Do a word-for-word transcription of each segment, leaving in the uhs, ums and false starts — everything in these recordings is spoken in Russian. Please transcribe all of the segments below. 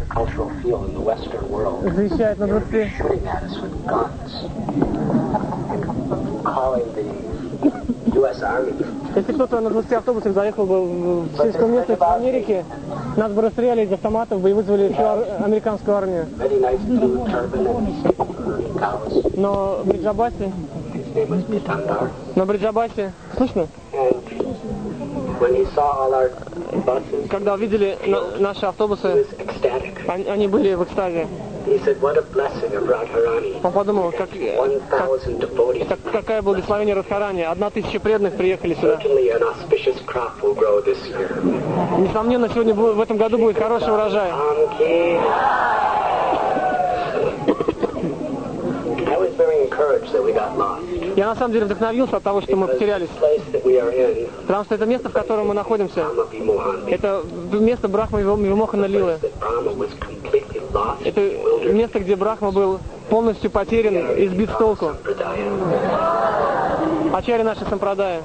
заезжает на двадцати. Если кто-то на двадцати автобусах заехал бы в сельскую местность в Америке, нас бы расстреляли из автоматов бы и вызвали всю ар- американскую армию. Но в Бриджабасе, но в Бриджабасе, слышно? Когда увидели на- наши автобусы, они, они были в экстазе. Он подумал, как, как, как, какое благословение Радхарани. Одна тысяча преданных приехали сюда. Несомненно, сегодня в этом году будет хороший урожай. Я на самом деле вдохновился от того, что мы потерялись. Потому что это место, в котором мы находимся, это место Брахмы Вимохана Лилы. Это место, где Брахма был полностью потерян и сбит с толку. Ачарья нашей сампрадая.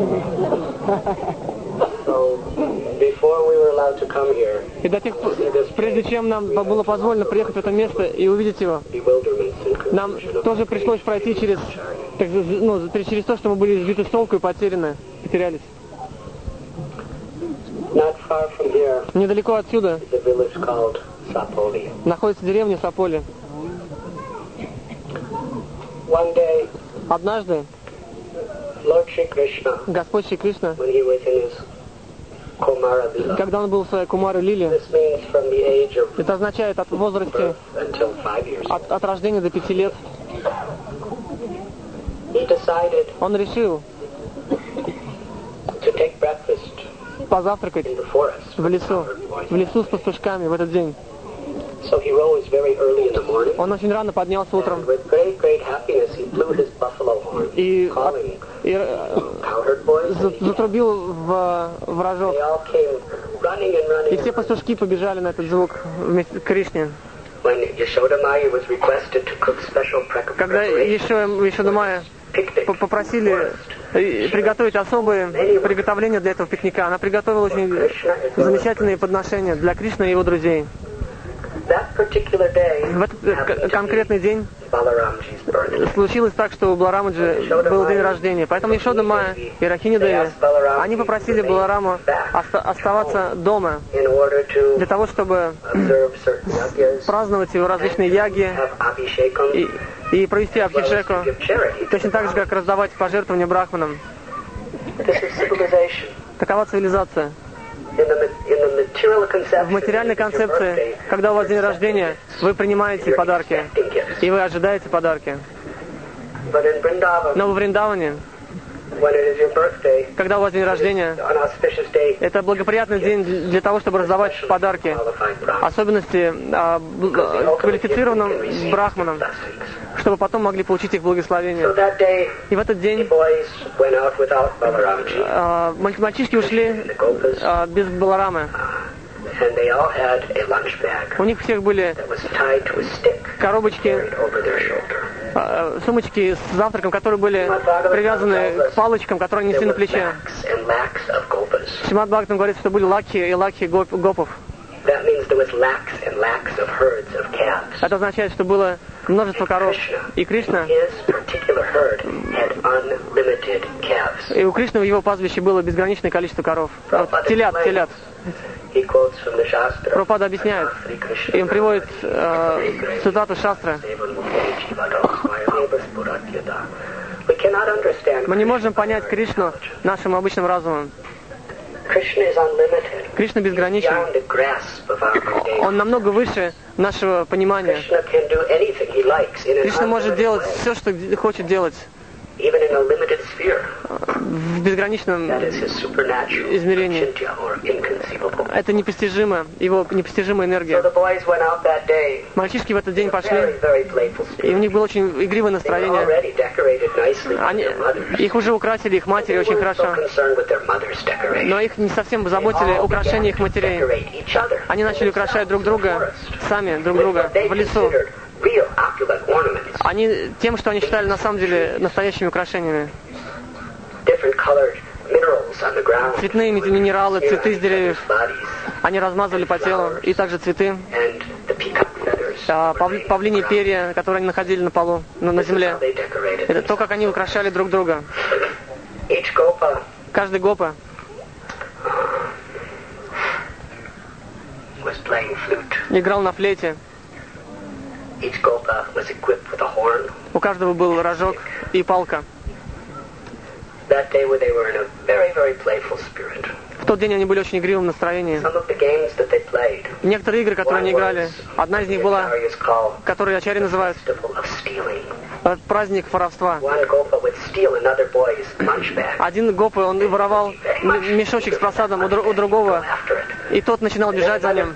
И до тех пор, прежде чем нам было позволено приехать в это место и увидеть его, нам тоже пришлось пройти через, так, ну, через то, что мы были сбиты с толку и потеряны, потерялись. Недалеко отсюда находится деревня Саполи. Однажды Господь Шри Кришна, когда он был в своей Кумаре Лиле, это означает от возраста от, от рождения до пяти лет, он решил позавтракать в лесу, в лесу с пастушками в этот день. Он очень рано поднялся утром и, и затрубил в, в рожок. И все пастушки побежали на этот звук вместе к Кришне. Когда Ешода Майя попросили приготовить особые приготовления для этого пикника, она приготовила очень замечательные подношения для Кришны и его друзей. В этот конкретный день случилось так, что у Баларамаджи был день рождения. Поэтому Ешода Майя и Рахини Деви, они попросили Балараму оста- оставаться дома для того, чтобы праздновать его различные яги и, и провести абхиджеку, точно так же, как раздавать пожертвования брахманам. Такова цивилизация. В материальной концепции, когда у вас день рождения, вы принимаете подарки, и вы ожидаете подарки. Но в Вриндаване, когда у вас день рождения, это благоприятный день для того, чтобы раздавать подарки, особенности а, квалифицированным брахманам, чтобы потом могли получить их благословение. И в этот день а, мальчишки ушли а, без Баларамы. У них всех были коробочки, а, сумочки с завтраком, которые были привязаны к палочкам, которые несли на плече. Шримад Бхагаватам говорит, что были лакхи и лакхи гоп, гопов. Это означает, что было множество коров. И Кришна, и у Кришны в его пастбище было безграничное количество коров. Телят, телят. Прабхупада объясняет, и он приводит э, цитату Шастры. Мы не можем понять Кришну нашим обычным разумом. Кришна безграничен. Он намного выше нашего понимания. Кришна может делать все, что хочет делать. В безграничном измерении. Это непостижимо, его непостижимая энергия. Мальчишки в этот день пошли, и у них было очень игривое настроение. Они, их уже украсили, их матери очень хорошо. Но их не совсем заботили украшения их матерей. Они начали украшать друг друга, сами друг друга, в лесу. Они тем, что они считали на самом деле настоящими украшениями. Цветные минералы, цветы с деревьев. Они размазывали по телу, и также цветы, а, пав, павлиньи перья, которые они находили на полу, на, на земле. Это то, как они украшали друг друга. Каждый гопа играл на флейте. У каждого был рожок и палка. В тот день они были очень игривым настроении. Некоторые игры, которые они играли, одна из них была, которую ачари называют праздник воровства. Один гопа, он воровал мешочек с просадом у, дру- у другого, и тот начинал бежать за ним.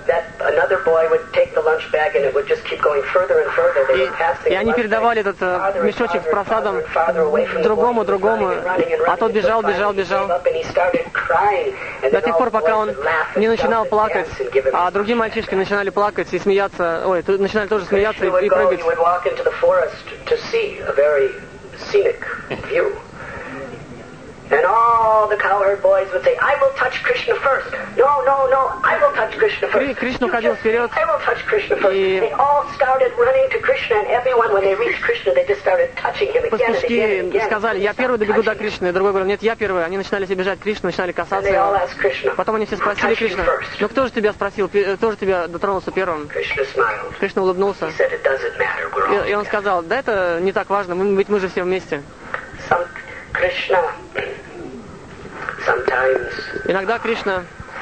И, и они передавали этот uh, мешочек с просадом другому, другому, а тот бежал, бежал, бежал. До тех пор, пока он не начинал плакать, а другие мальчишки начинали плакать и смеяться, ой, начинали тоже смеяться и, и прыгать. A very scenic view. And all the cowherd boys would say, I will touch Krishna first. No, no, no, I will touch Krishna first. Кришна ходил вперед. I will touch Krishna first. И they all started running to Krishna, and everyone, when they reached Krishna, they just started touching him again and again and again. Сказали, я первый добегу до Кришны. Другой говорил, нет, я первый. Они начинали себе бежать к Кришне, начинали касаться его. Потом они все спросили Кришну, ну кто же тебя спросил, кто же тебя дотронулся первым? Кришна улыбнулся. И, и он сказал, да это не так важно, мы, ведь мы же все вместе. Krishna. Sometimes. Иногда Кришна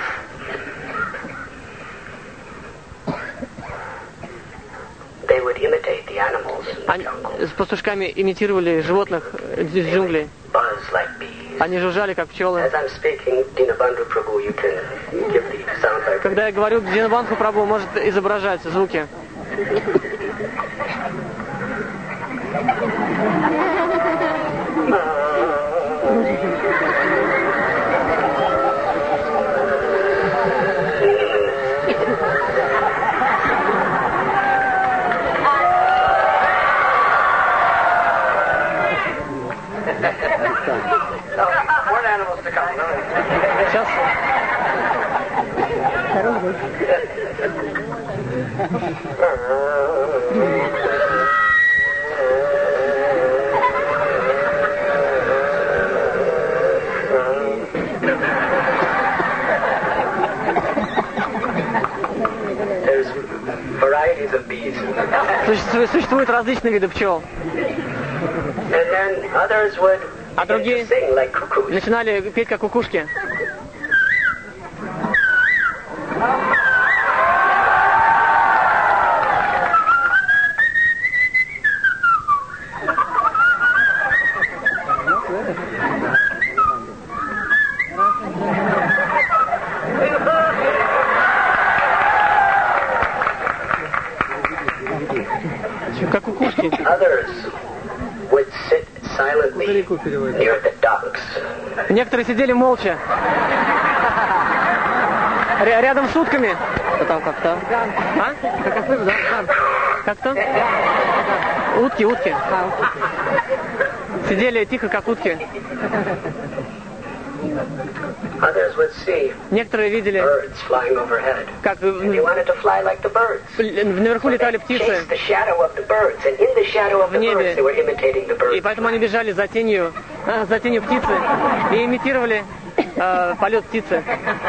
they would imitate the animals in the jungle. С пастушками имитировали животных из джунглей. Buzz like bees. Они жужжали как пчелы. As I'm speaking, Dinabandhu Prabhu, you can give the sound bite. Когда я говорю, Динабандху Прабху может изображать звуки. Сейчас. Существуют различные виды пчел. А другие начинали петь как кукушки. Как кукушки. Некоторые сидели молча. Рядом с утками. Что там, как там? А? Как да? Как там? Утки, утки. Сидели тихо, как утки. Некоторые видели, как наверху летали птицы в небе, и поэтому они бежали за тенью, за тенью птицы и имитировали э, полет птицы.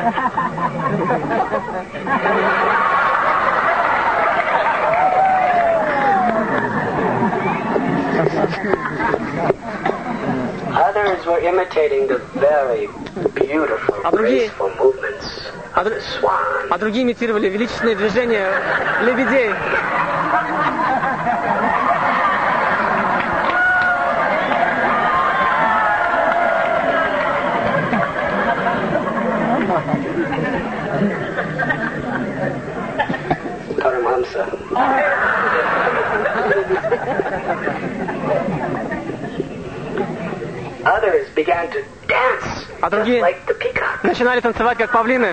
Others were imitating the very beautiful, graceful movements of the swan. А другие имитировали величественные движения лебедей. Парамамса. Others began to dance, а другие like the peacock. Начинали танцевать как павлины.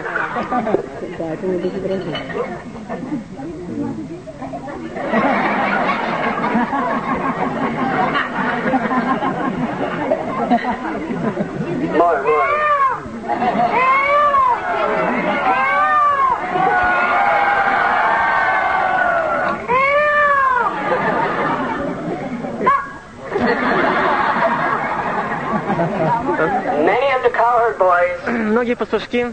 More, more. многие пастушки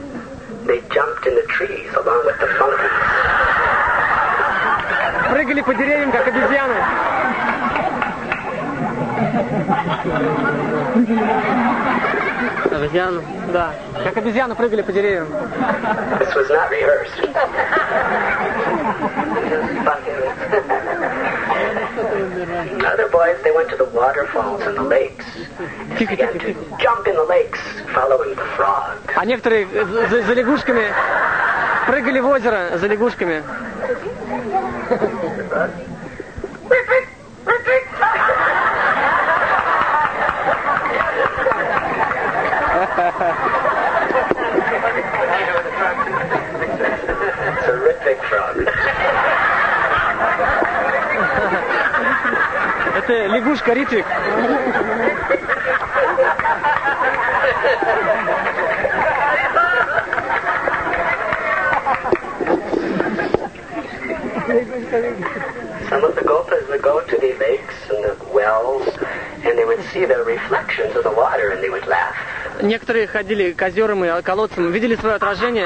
прыгали по деревьям, как обезьяны. Обезьяну? Да. Как обезьяны прыгали по деревьям. This was not rehearsed. Other boys, they went to the waterfalls and the lakes. Тихо, Began тихо, to тихо. jump in the lakes, following the frog. А некоторые за, за лягушками прыгали в озеро за лягушками. Terrific frog. Это лягушка Ритвик. Some of the gopas would go to the lakes and the wells, and they would see their reflections of the water, and they would laugh. Некоторые ходили к озерам и колодцам, видели свое отражение.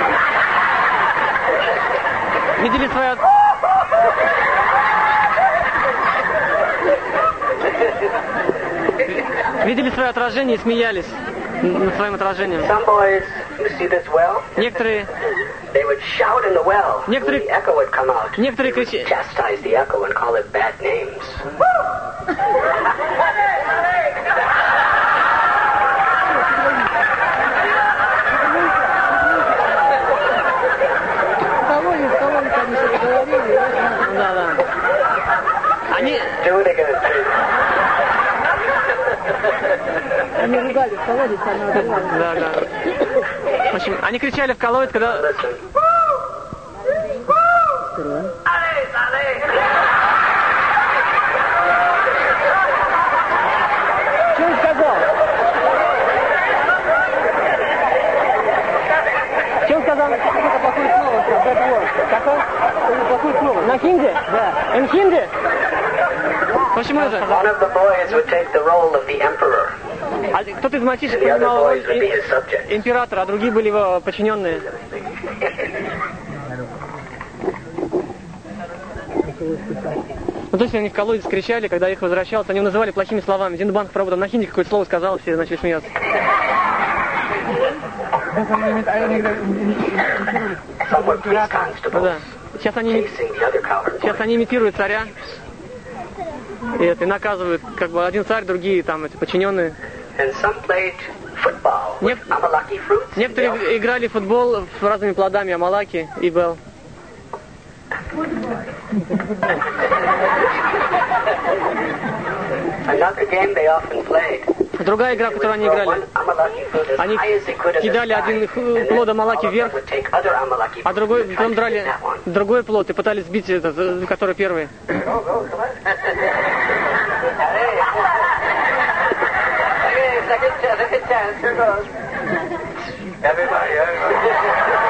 Видели свое от- Видели свое отражение и смеялись над своим отражением. Some boys who see this well, Некоторые, they would shout in the well. Некоторые- When the echo would come out, некоторые they would кричи- chastise the echo and call it bad names. да, да. Они, Do it again. Они ругали в колодец, она отдала. да, да. В общем, они кричали в колодец, когда Listen. Что он сказал? Что он сказал? Это плохое слово, bad word. Какое? Это плохое слово. На хинди? Да. На хинди? Почему это? One of the boys would take the role of the emperor, А кто-то из мальчишек and the other принимал роль boys would be и- his subjects. императора, а другие были его подчиненные. Ну, то есть они в колодец кричали, когда их возвращался, они его называли плохими словами. Зиндбанк, правда, на хинди какое-то слово сказал, все начали смеяться. Some were police Ну constables да. Сейчас они, chasing the other coward сейчас boys. они имитируют царя. И, это, и наказывают, как бы один царь, другие там эти подчиненные. And some played football with Нек- amalaki fruits. Некоторые Yeah. играли в футбол с разными плодами, амалаки и бел. Another game they often played. Другая игра, в They которую would они throw играли, one amalaki fruit as они high as they could in the кидали sky, один and then плод all амалаки of them вверх, would take other amalaki а fruits другой, and try потом to драли hit that one. другой плод и пытались сбить этот, э, который первый. Go, go, come on. Okay, second chance, second chance, here goes. Everybody, everybody.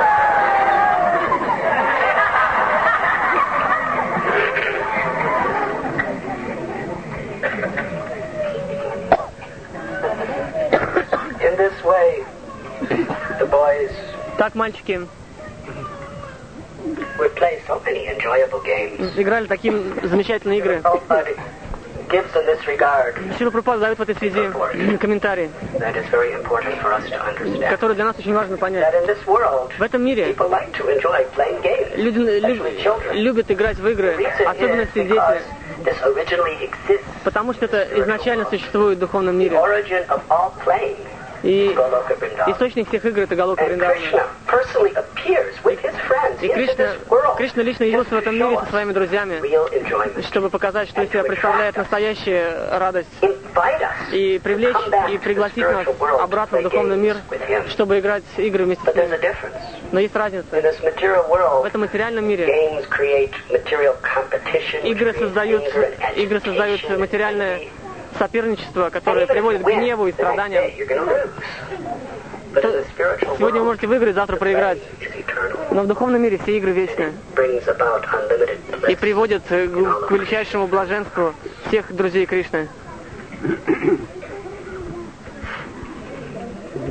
In this way, the boys Так мальчики would play so many enjoyable games. играли такие замечательные игры. Prabhupada gives in this regard Шрила Прабхупада дает в этой связи комментарий, that is very important for us to understand. который для нас очень важно понять. That in this world, В этом мире people like to enjoy playing games, люди especially люб- children. любят играть в The игры, reason особенно is все because дети, this originally exists. потому что это изначально существует в духовном The мире. origin of all playing И is Goloka Vrindavan. источник всех игр — это Галока And Вриндавана. Krishna personally appears with his friends И into Кришна, this world Кришна лично just явился в to этом show мире со us своими друзьями, real enjoyment, чтобы показать, что из себя представляет настоящая радость, invite us и привлечь to come back и to the пригласить нас spiritual world to обратно в play духовный мир, games with him. чтобы играть игры вместе But с there's a ним. difference. Но есть разница. In this material В world, этом материальном мире games create material competition, which игры creates создают, anger and игры создают agitation and материальное envy. соперничество, And которое even if приводит you к win гневу и the next day, страданиям. you're gonna lose. But in the spiritual Сегодня вы world, можете выиграть, завтра the проиграть. play is eternal. Но в духовном мире все игры вечны Brings about unlimited и bliss. приводят э, к к величайшему блаженству всех друзей Кришны. Srila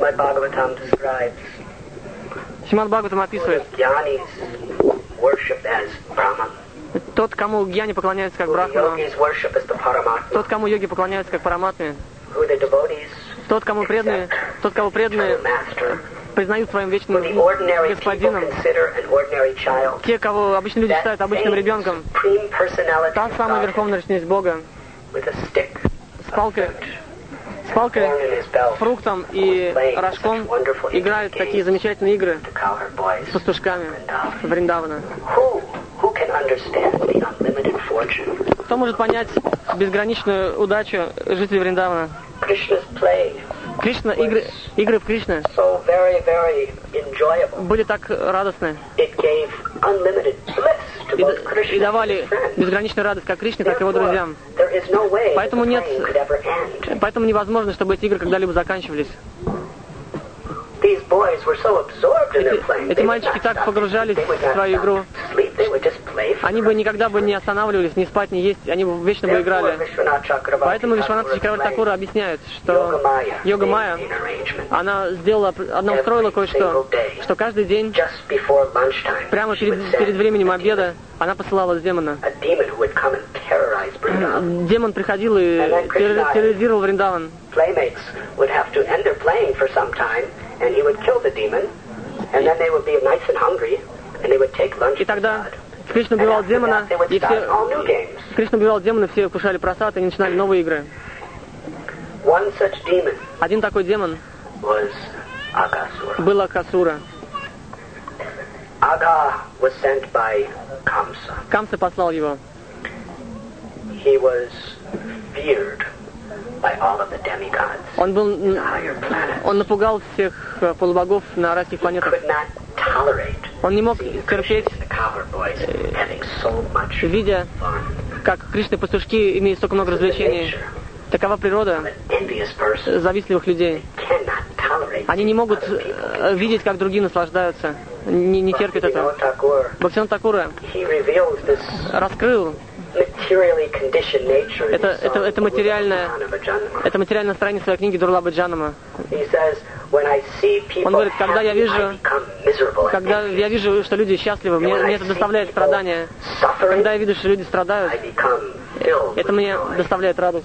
Srimad Bhagavatam describes Шримад Бхагаватам описывает, Jnanis worship as Brahman, тот, кому гьяни поклоняются как who the Брахману, yogis worship as the Paramatma, тот, кому йоги поклоняются как Параматме, who the devotees тот, кому преданные, тот, кого преданные the master, признают своим who вечным the ordinary people господином, consider an ordinary child. те, кого обычно люди считают обычным ребенком, Supreme personality та of самая God верховная личность Бога, with a stick, с палкой, с палкой, thorn in his belt, фруктом и рожком играет такие замечательные игры to cowherd boys. с пастушками Вриндавана. Who, who can understand the unlimited fortune? Кто может понять безграничную удачу жителей Вриндавана? Krishna's play Кришна, игры, игры в Кришне so very, very enjoyable. были так радостны It gave unlimited bliss to и, both Krishna и давали and his friends. безграничную радость как Кришне, так и его Therefore, друзьям. there is no way that Поэтому the нет, playing could ever end. поэтому невозможно, чтобы эти игры когда-либо заканчивались. These boys were so absorbed in their playing. Эти They would мальчики not так stop. погружались They would в not свою stop игру. to sleep. They would just play Они бы никогда бы не останавливались, ни спать, ни есть, они бы вечно бы Therefore, играли. Vishwanath Chakravarti Поэтому Вишванат Thakur Чакраварти explains, Такур объясняет, Yoga что Maya йога made Майя, an arrangement. она сделала, она устроила кое-что, что каждый день, Just before lunchtime, прямо she перед, would send перед временем a обеда, она посылала демона. a demon who would come and terrorize Vrindavan. Демон приходил и террор- терроризировал Вриндаван. Playmates would have to end their playing for some time, and he would kill the demon, and then they would be nice and hungry, and they would take lunch. И тогда prasad. Кришна And убивал after демона, that, they would и start all new все... games. Кришна убивал демона, все кушали просад, и начинали новые игры. One such demon Один такой демон was Aghasura. был Акасура. Agha was sent by Kamsa. Камса послал его. He was feared by all of the demigods, Он был... the higher planets. Он напугал всех э, полубогов на райских планетах. Could not tolerate Он не мог seeing терпеть, Krishna and the cowherd boys having so much видя, fun. как Кришны пастушки имеют столько много развлечений. Такова природа An envious person завистливых людей. cannot tolerate Они не могут other people. э, видеть, как другие наслаждаются. Не, не терпят это. Bhaktivinoda Thakur, Бхактивинода Такура he reveals this раскрыл materially conditioned nature in это, his это, song, это материальное, Durlabha это материальное настроение своей книги Дурлаба Джанама. He says, when I see people Он говорит, когда я happy, вижу, I become miserable and когда envious. я вижу, что люди счастливы, мне, мне это доставляет страдания. Когда я вижу, что люди страдают, I become filled это with мне joy. доставляет радость.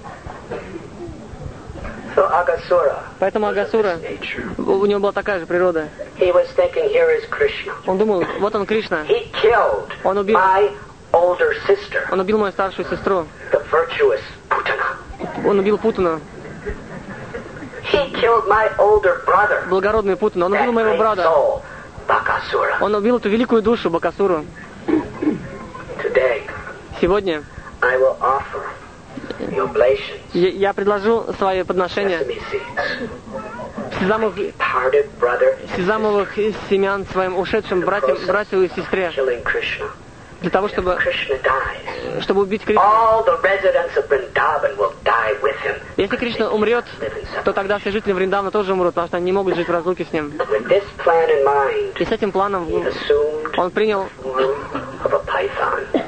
So Aghasura Поэтому was of Агасура, this nature. у него была такая же природа. He was thinking, here is Krishna. Он думал, вот он Кришна. He killed Он убил, my older sister, он убил мою старшую сестру. the virtuous Putana. Он убил Путана, He killed my older brother, благородный Путана. Он that убил моего great брата. soul, Bakasura. Он убил эту великую душу Бакасуру. Today, Сегодня I will offer the oblations, я, я предложу свои подношения sesame seeds, сезамовых, departed brother, сезамовых семян своим ушедшим братьям, братью и сестре, killing Krishna. для того, чтобы, Krishna dies. чтобы убить Кришну. All the residents of Vrindavan will die with him. Если Кришна умрет, Live in то тогда все жители Вриндавана тоже умрут, потому что они не могут жить в разлуке с ним. With this plan in mind, И с этим планом he assumed он принял the form of a python.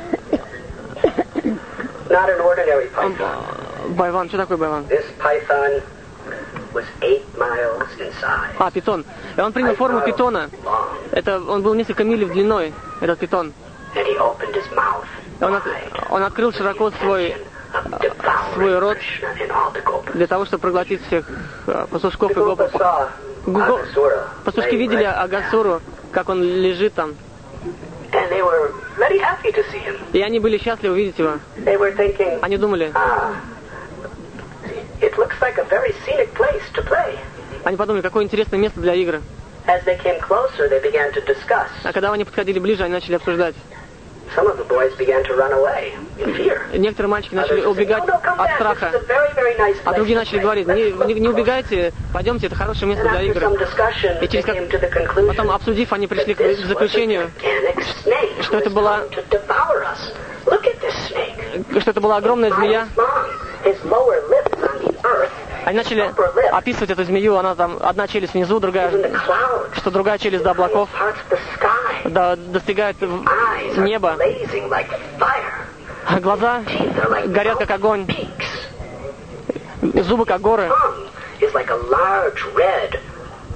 Not an ordinary он, python. Байван. Что такое Байван? This python was eight miles in size. А, питон. И он принял форму питона. Long. Это, он был несколько миль в длиной, этот питон. And he opened his mouth И он, от- wide. он открыл широко свой, Of devouring свой рот Krishna and all the gopas. для того, чтобы проглотить всех э, пастушков и The гопов. gopas saw Гуго- Aghasura Пастушки laying видели right, Агасуру, как он лежит там. and they were very happy to see him. И они были счастливы видеть его. They were thinking, Они думали, ah, it looks like a very scenic place to play. они подумали, какое интересное место для игры. As they came closer, they began to discuss. А когда они подходили ближе, они начали обсуждать. Some of the boys began to run away in fear. Некоторые мальчики начали Others would say, убегать no, no, come от back. This страха. is a very, very nice А place другие to начали play. говорить, не, не, не убегайте, пойдемте, это хорошее место And для after игры. some discussion, И they через как- came to the conclusion Потом, обсудив, они пришли that this к was a заключению, gigantic snake что who это was была- come to devour us. Look at this snake. что это была огромная змея. Miles long. His lower lip is on the earth. Они начали описывать эту змею, она там, одна челюсть внизу, Even the другая, clouds. что другая челюсть до облаков, Parts of the sky. до- достигает в- Eyes are неба. blazing like fire. А глаза Teeth are like горят, как огонь, peaks. зубы, как горы. Tongue is like a large red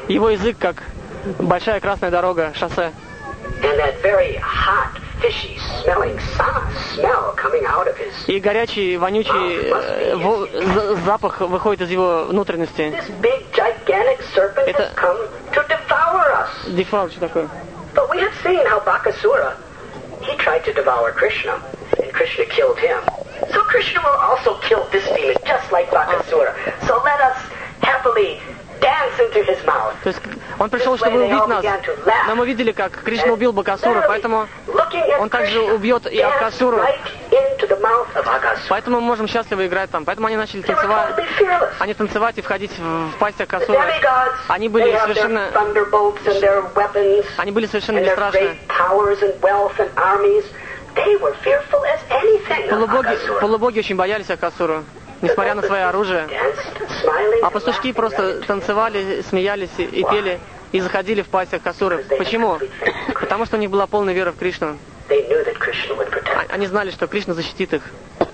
Его язык как большая красная дорога, шоссе. И горячий, вонючий э, во, за, запах выходит из его внутренности. Это... Дефау, что такое? So Krishna will also kill this demon, just like Bakasura. So let us happily dance into his mouth. То есть он пришел, чтобы убить нас, но мы видели, как Кришна убил Бакасуру, поэтому он также убьет и Акасуру. Поэтому мы можем счастливо играть там. Поэтому они начали танцевать, они танцевать и входить в пасть Акасуры. Они были совершенно, они были совершенно бесстрашны. Полубоги, полубоги очень боялись Акасуру, несмотря на свое оружие. А пастушки просто танцевали, смеялись и пели, и заходили в пасть Акасуры. Почему? Потому что у них была полная вера в Кришну. Они знали, что Кришна защитит их.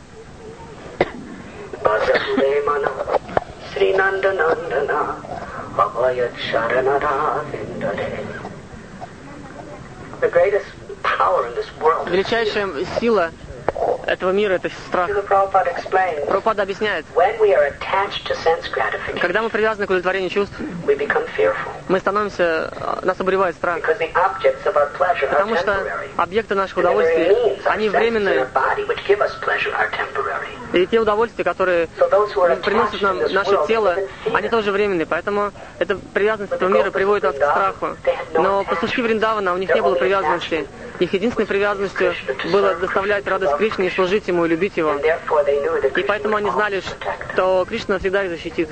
Величайшая сила этого мира — это страх. Прабхупада объясняет, когда мы привязаны к удовлетворению чувств, мы становимся, нас обуревает страх. Потому что объекты наших удовольствий, они временные. И те удовольствия, которые приносят нам наше тело, они тоже временные. Поэтому эта привязанность этого мира приводит нас к страху. Но пастушки Вриндавана, у них не было привязанности. Их единственной привязанностью было доставлять радость Кришне и служить Ему, и любить Его. И поэтому они знали, что Кришна всегда их защитит.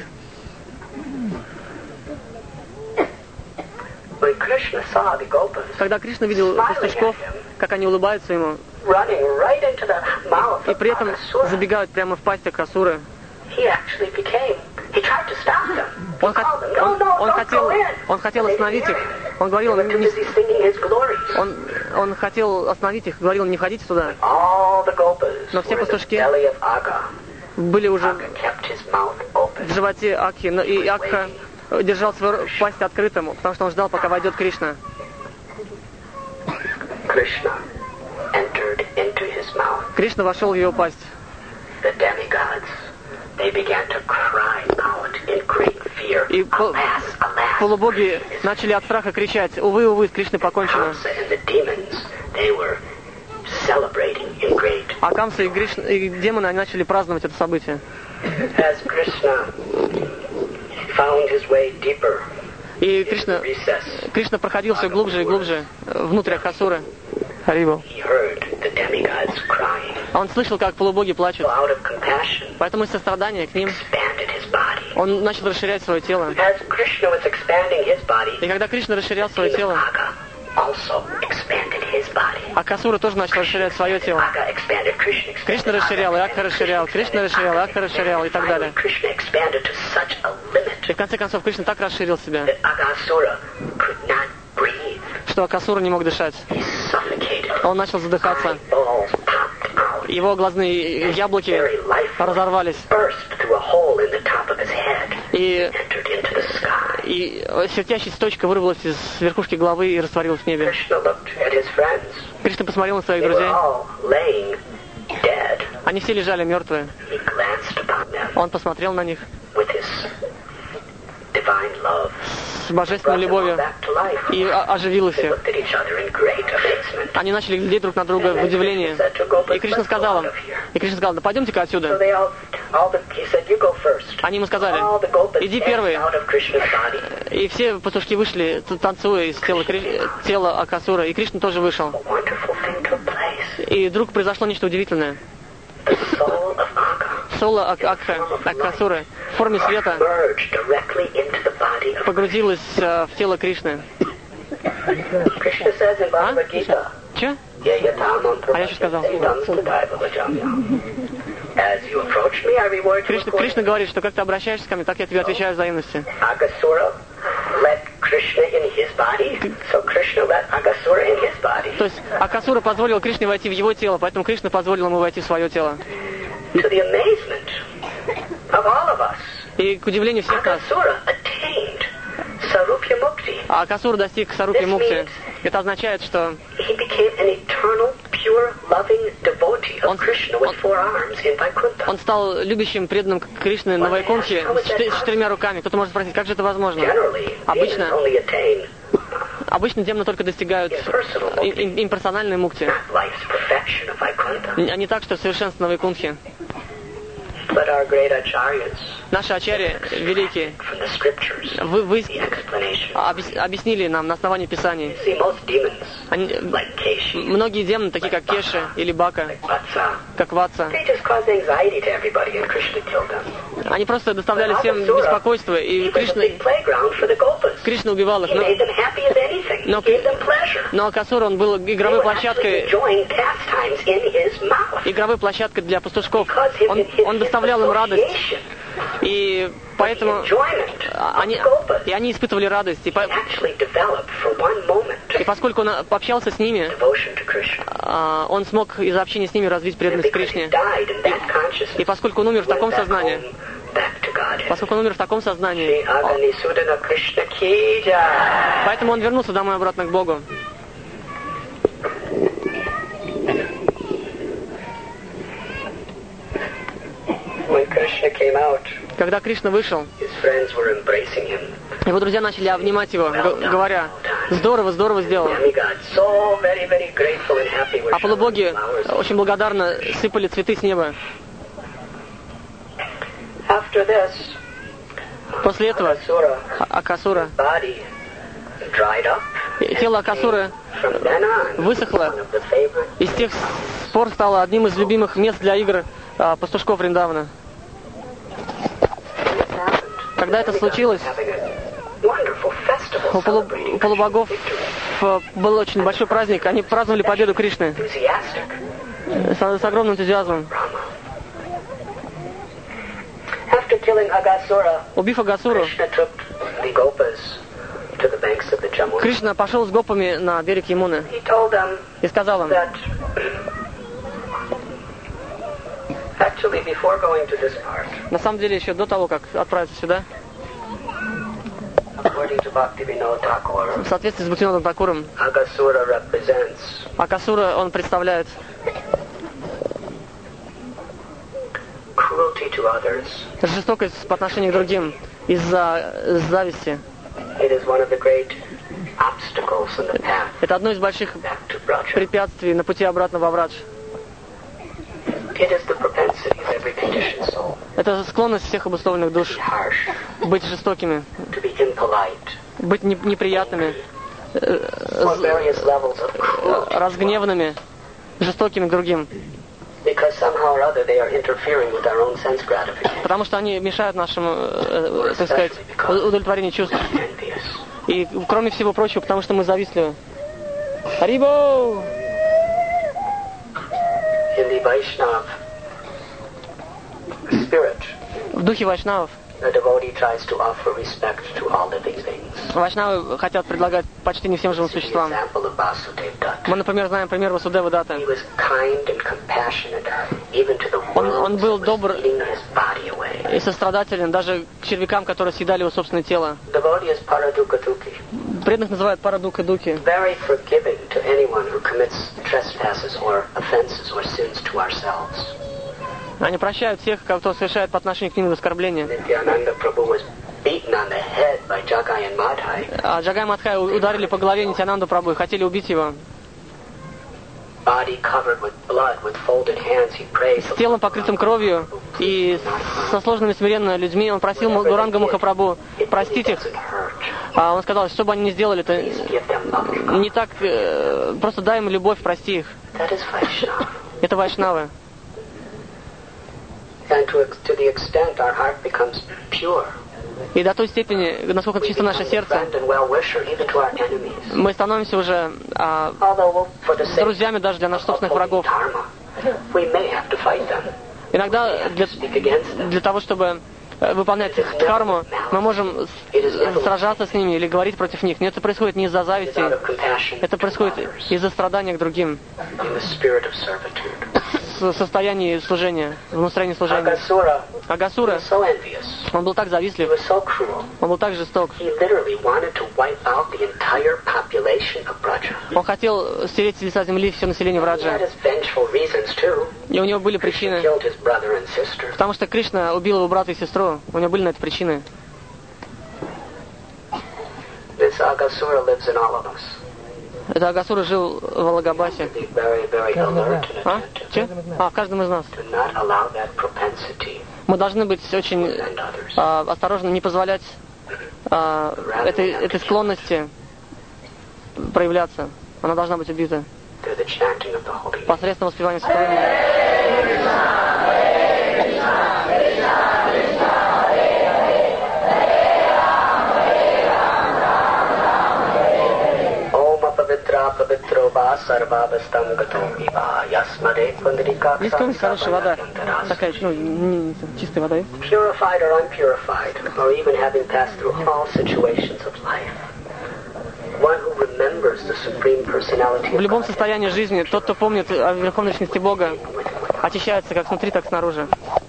Когда Кришна видел пастушков, как они улыбаются Ему, и при этом забегают прямо в пасть Акасуры, он, он, он, хотел, он хотел остановить их. Он говорил, не, он, он хотел остановить их, говорил, не входите туда. Но все пастушки были уже в животе Акхи, но и Акха держал свою пасть открытым, потому что он ждал, пока войдет Кришна. Кришна вошел в его пасть. И полубоги начали от страха кричать: увы, увы, с Кришной покончено. А Камса и, Кришна, и демоны они начали праздновать это событие. И Кришна, Кришна проходил все глубже и глубже внутрь Акасуры. Харибо. А он слышал, как полубоги плачут. Поэтому из сострадания к ним он начал расширять свое тело. И когда Кришна расширял свое тело, Акасура тоже начал расширять свое тело. Кришна расширял, и Акха расширял, Кришна расширял, и Акха расширял, и так далее. И в конце концов Кришна так расширил себя, что Акасура не мог дышать. Он начал задыхаться. Его глазные яблоки разорвались. И, и светящаяся точка вырвалась из верхушки головы и растворилась в небе. Кришна посмотрел на своих друзей. Они все лежали мертвые. Он посмотрел на них с божественной любовью и оживил их всех. Они начали глядеть друг на друга в удивлении. И Кришна сказал им, и Кришна сказал: да пойдемте-ка отсюда. Они ему сказали: иди первые. И все пастушки вышли, танцуя из тела, тела Акасура, и Кришна тоже вышел. И вдруг произошло нечто удивительное. Соло Акха, Акасуры в форме света погрузилась uh, в тело Кришны. А? Че? А я что сказал? Кришна, Кришна говорит, что как ты обращаешься ко мне, так я тебе отвечаю взаимностью. То есть Акасура позволил Кришне войти в его тело, поэтому Кришна позволил ему войти в свое тело. И к удивлению всех нас, Sarupya Mukti. А Акасура достиг Сарупья Мукти. Это означает, что he became an eternal, pure, loving devotee of Krishna with four arms in Vaikuntha. он стал любящим, преданным Кришны на Вайкунтхе с, четы- с четырьмя руками. Кто-то может спросить, как же это возможно? Generally, Обычно, demons only attain обычно демоны только достигают им- им- имперсональной мукти, life's perfection of Vaikuntha. а не так, что совершенство на Вайкунтхе. But our great acharyas Наши ачарьи великие from the scriptures, вы, вы the explanation. объяс- объяснили нам на основании Писаний. See, most demons, Они, like Keshi, многие демоны, такие как Кеша или Бака, Vatsa, как Ватса, they just caused anxiety to everybody and Krishna killed them. они просто доставляли всем беспокойство, и He was a Кришна, big playground for the Gopas. Кришна убивал их. He Но, made them happy as anything. He No. gave them pleasure. но Акасура, он был They игровой were actually площадкой, enjoying pastimes in his mouth. игровой площадкой для пастушков. Because his, Он, his, он his доставлял им радость, association, и the поэтому enjoyment они, of the Gopas и они испытывали радость. И, по- actually developed for one moment и поскольку он общался с ними, devotion to Krishna. а, он смог из-за общения с ними развить And преданность because he Кришне. died in that consciousness, И поскольку он умер в went таком back сознании, home, back to Godhead. поскольку он умер в таком Shri сознании, Aganisudana Krishna ki jai. поэтому он вернулся домой обратно к Богу. When Krishna came out, Когда Кришна вышел, his friends were embracing him. его друзья начали обнимать его, г- говоря: «Здорово, здорово сделал». Demigods, so very, very grateful and happy were А полубоги showering flowers. очень благодарно сыпали цветы с неба. After this, После этого Asura А- Акасура, body dried up. и тело Акасуры From then on, высохло, one of the favorite и с тех пор стало одним из любимых мест для игр а, пастушков Вриндавана. happened. Когда это случилось, Having a wonderful festival у полу- celebrating у полубогов э, был очень большой праздник. Они праздновали победу Кришны enthusiastic с, с огромным энтузиазмом. Brahma. After killing Agasura, Убив Агасуру, Krishna took the Gopas to the banks of the Jamuna. Кришна пошел с гопами на берег Ямуны He told them и сказал им: that actually before going to this part, на самом деле, еще до того, как отправиться сюда, according to Bhaktivinoda Thakur, в соответствии с Бхактивинодом Такуром, Agasura represents Акасура, он представляет cruelty to others. жестокость по отношению к другим из-за зависти. It is one of the great obstacles in the path Это одно из больших back to Braja. препятствий на пути обратно во Врадж. It is the propensity of every conditioned soul Это склонность всех обусловленных to душ be harsh, быть жестокими, to be impolite, быть не- неприятными, э, or з- various levels of cruelty, разгневанными, жестокими к другим. because somehow or other they are interfering with our own sense gratification. Потому что они мешают нашему, э, э, так сказать, у- удовлетворению чувств. Envious. И кроме всего прочего, потому что мы завистливы. Харибо! In the Vaishnav spirit, В духе вайшнавов. the devotee tries to offer respect to all living things. Вайшнавы хотят предлагать почтение всем живым The существам. example of Vasudeva Dutt. Мы, например, знаем пример Васудева Датта. He was kind and compassionate, even to the Он- worms он был that were добр eating his body away. И сострадателен даже к червякам, которые съедали его собственное тело. Devotee is paradukaduki, Преданных называют парадука-дуки. very forgiving to anyone who commits trespasses or offenses or sins to ourselves. Они прощают всех, кто совершает по отношению к ним оскорбления. Nityananda Prabhu was beaten on the head by Jagai and Madhai. А Джагай Мадхай ударили по голове Нитянанду Прабху и хотели убить его. Body covered with blood, with folded hands, he prayed. С телом, покрытым кровью, и со сложными смиренно людьми, он просил Гуранга Махапрабху простить их. А он сказал, что бы они ни сделали, то Give them love of God. не так, э, просто дай им любовь, прости их. That is Vaishnava. Это вайшнавы. And to, ex- to the extent our heart becomes pure, И до той степени, насколько we чисто become наше a сердце, friend and well-wisher even to our enemies. мы становимся уже а, Although for the sake друзьями даже для наших of собственных holy врагов. dharma, we may have to fight them. Иногда для, Speak against them. для того, чтобы э, выполнять их дхарму, мы можем с- сражаться с ними или говорить против них. Но это происходит не из-за It is out зависти, of compassion это to происходит others, из-за страдания к другим, in the spirit of servitude. состоянии служения, в настроении служения. Агасура, он был так завистлив, он был так жесток. Он хотел стереть с лица земли все население Враджа. И у него были причины. Потому что Кришна убил его брата и сестру. У него были на это причины. Это Агасура жил в Алагабасе. А? Че? А, в каждом из нас. Мы должны быть очень а, осторожны, не позволять а, этой, этой склонности проявляться. Она должна быть убита. Посредством воспевания святого имени. Есть какая-нибудь хорошая вода, такая, ну, не, чистая вода есть? В любом состоянии жизни тот, кто помнит о Верховной Личности Бога, очищается как снутри, так снаружи.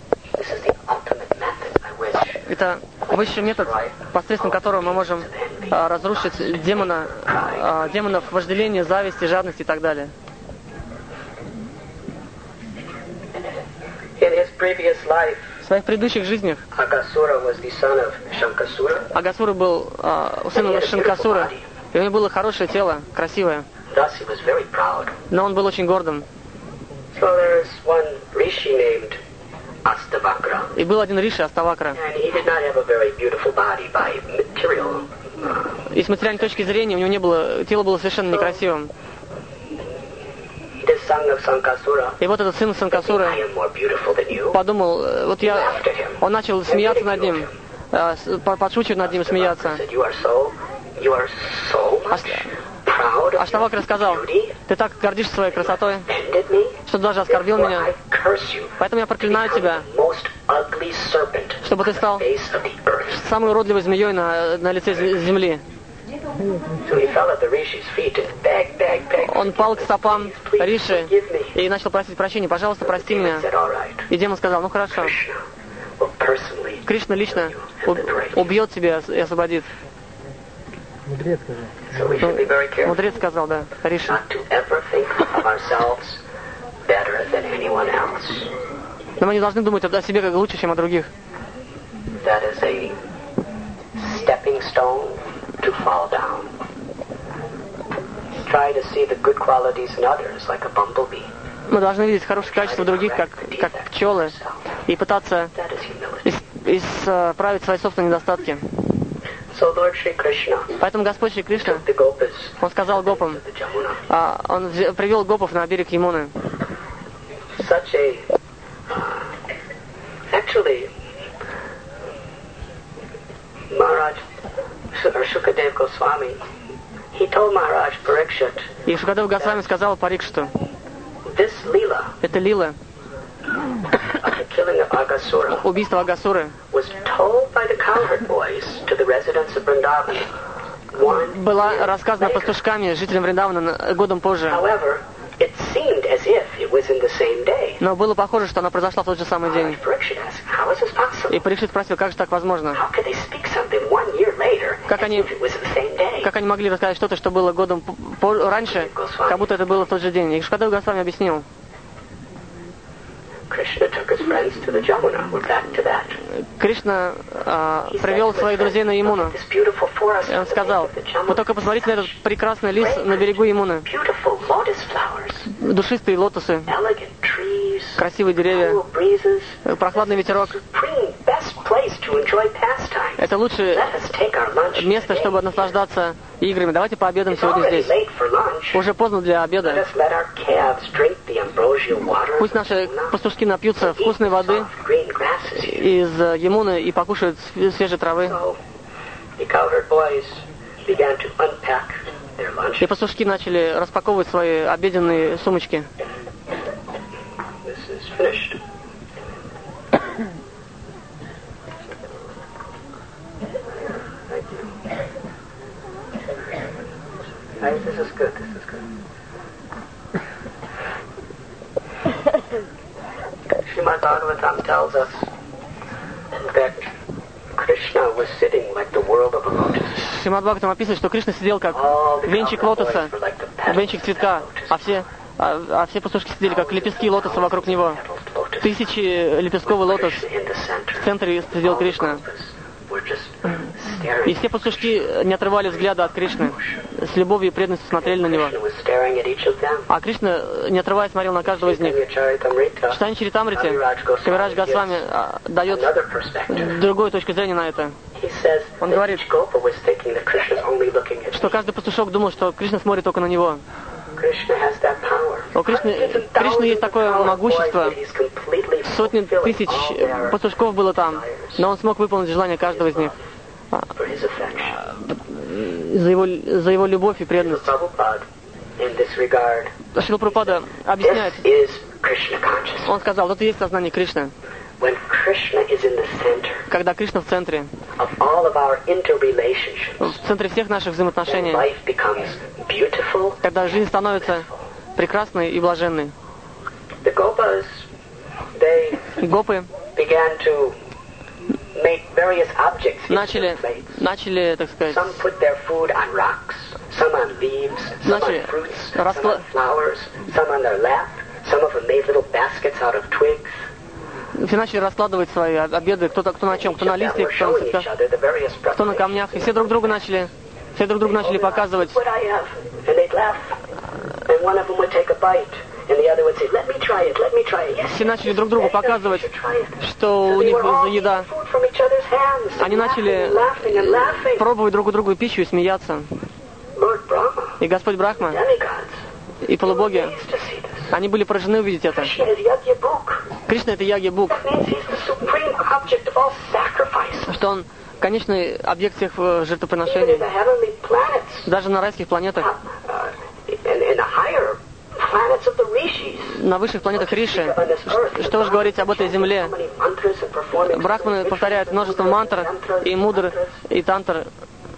Это высший метод, посредством которого мы можем а, разрушить демона, а, демонов вожделения, зависти, жадности и так далее. В своих предыдущих жизнях Агасура был а, сыном Шанкасура, и у него было хорошее тело, красивое. Но он был очень гордым. И был один риши, Аставакра. И с материальной точки зрения у него не было, тело было совершенно некрасивым. И вот этот сын Санкасуры подумал, вот я, он начал смеяться над ним, подшучивать над ним, смеяться. Аштавакра сказал: ты так гордишься своей красотой, что даже оскорбил меня. Поэтому я проклинаю тебя, чтобы ты стал самой уродливой змеей на, на лице земли. Он пал к стопам Риши и начал просить прощения. Пожалуйста, прости меня. И демон сказал: ну хорошо. Кришна лично убьет тебя и освободит. Мудрец сказал. Ну, мудрец сказал, да, Риши. Но мы не должны думать о себе как лучше, чем о других. Мы должны видеть хорошие качества других, как, как пчелы, и пытаться исправить свои собственные недостатки. Поэтому Господь Шри Кришна, Он сказал гопам, а, Он привел гопов на берег Ямуны. И Шукадев Госвами сказал Парикшиту: это лила, убийство Агасуры, была рассказана пастушками, жителям Вриндавана, годом позже. Но было похоже, что она произошла в тот же самый день. И Парикшит спросил, как же так возможно? Как они, как они могли рассказать что-то, что было годом раньше, как будто это было в тот же день? И Шукадев Госвами объяснил. Кришна а, привел своих друзей на Ямуну. И он сказал: вы только посмотрите на этот прекрасный лес на берегу Ямуны. Душистые лотосы, красивые деревья, прохладный ветерок. Это лучшее место, чтобы наслаждаться играми. Давайте пообедаем сегодня здесь. Уже поздно для обеда. Пусть наши пастушки напьются вкусной воды из Ямуны и покушают свежей травы. И пастушки начали распаковывать свои обеденные сумочки. This is good, this is good. Шримад Бхагаватам описывает, что Кришна сидел как венчик лотоса, венчик цветка, а все, а, а все пастушки сидели как лепестки лотоса вокруг него. Тысячи лепестковый лотос, в центре сидел Кришна. И все пастушки не отрывали взгляда от Кришны, с любовью и преданностью смотрели на него. А Кришна, не отрываясь, смотрел на каждого из них. В Читании Чаритамрите Кавирадж Госвами дает другую точку зрения на это. Он говорит, что каждый пастушок думал, что Кришна смотрит только на него. У Кришны, Кришны есть такое могущество. Сотни тысяч пастушков было там, но он смог выполнить желание каждого из них. За его, за его любовь и преданность. Шрила Прабхупада объясняет, он сказал, это и есть сознание Кришны. Когда Кришна в центре, в центре всех наших взаимоотношений, когда жизнь становится прекрасной и блаженной. Гопы начали, начали, так сказать, начали раскла... Все начали раскладывать свои обеды, кто-то, кто на чем, кто на листьях, кто на цветках, кто на камнях, и все друг другу начали, все друг другу начали показывать. Все начали друг другу показывать, что у них еда. Они начали пробовать друг у друга пищу и смеяться. И Господь Брахма, и полубоги, они были поражены увидеть это. Кришна — это Ягья-Бук, что он конечный объект всех жертвоприношений. Даже на райских планетах, на высших планетах Риши, что уж говорить об этой земле. Брахманы повторяют множество мантр и мудр, и тантр.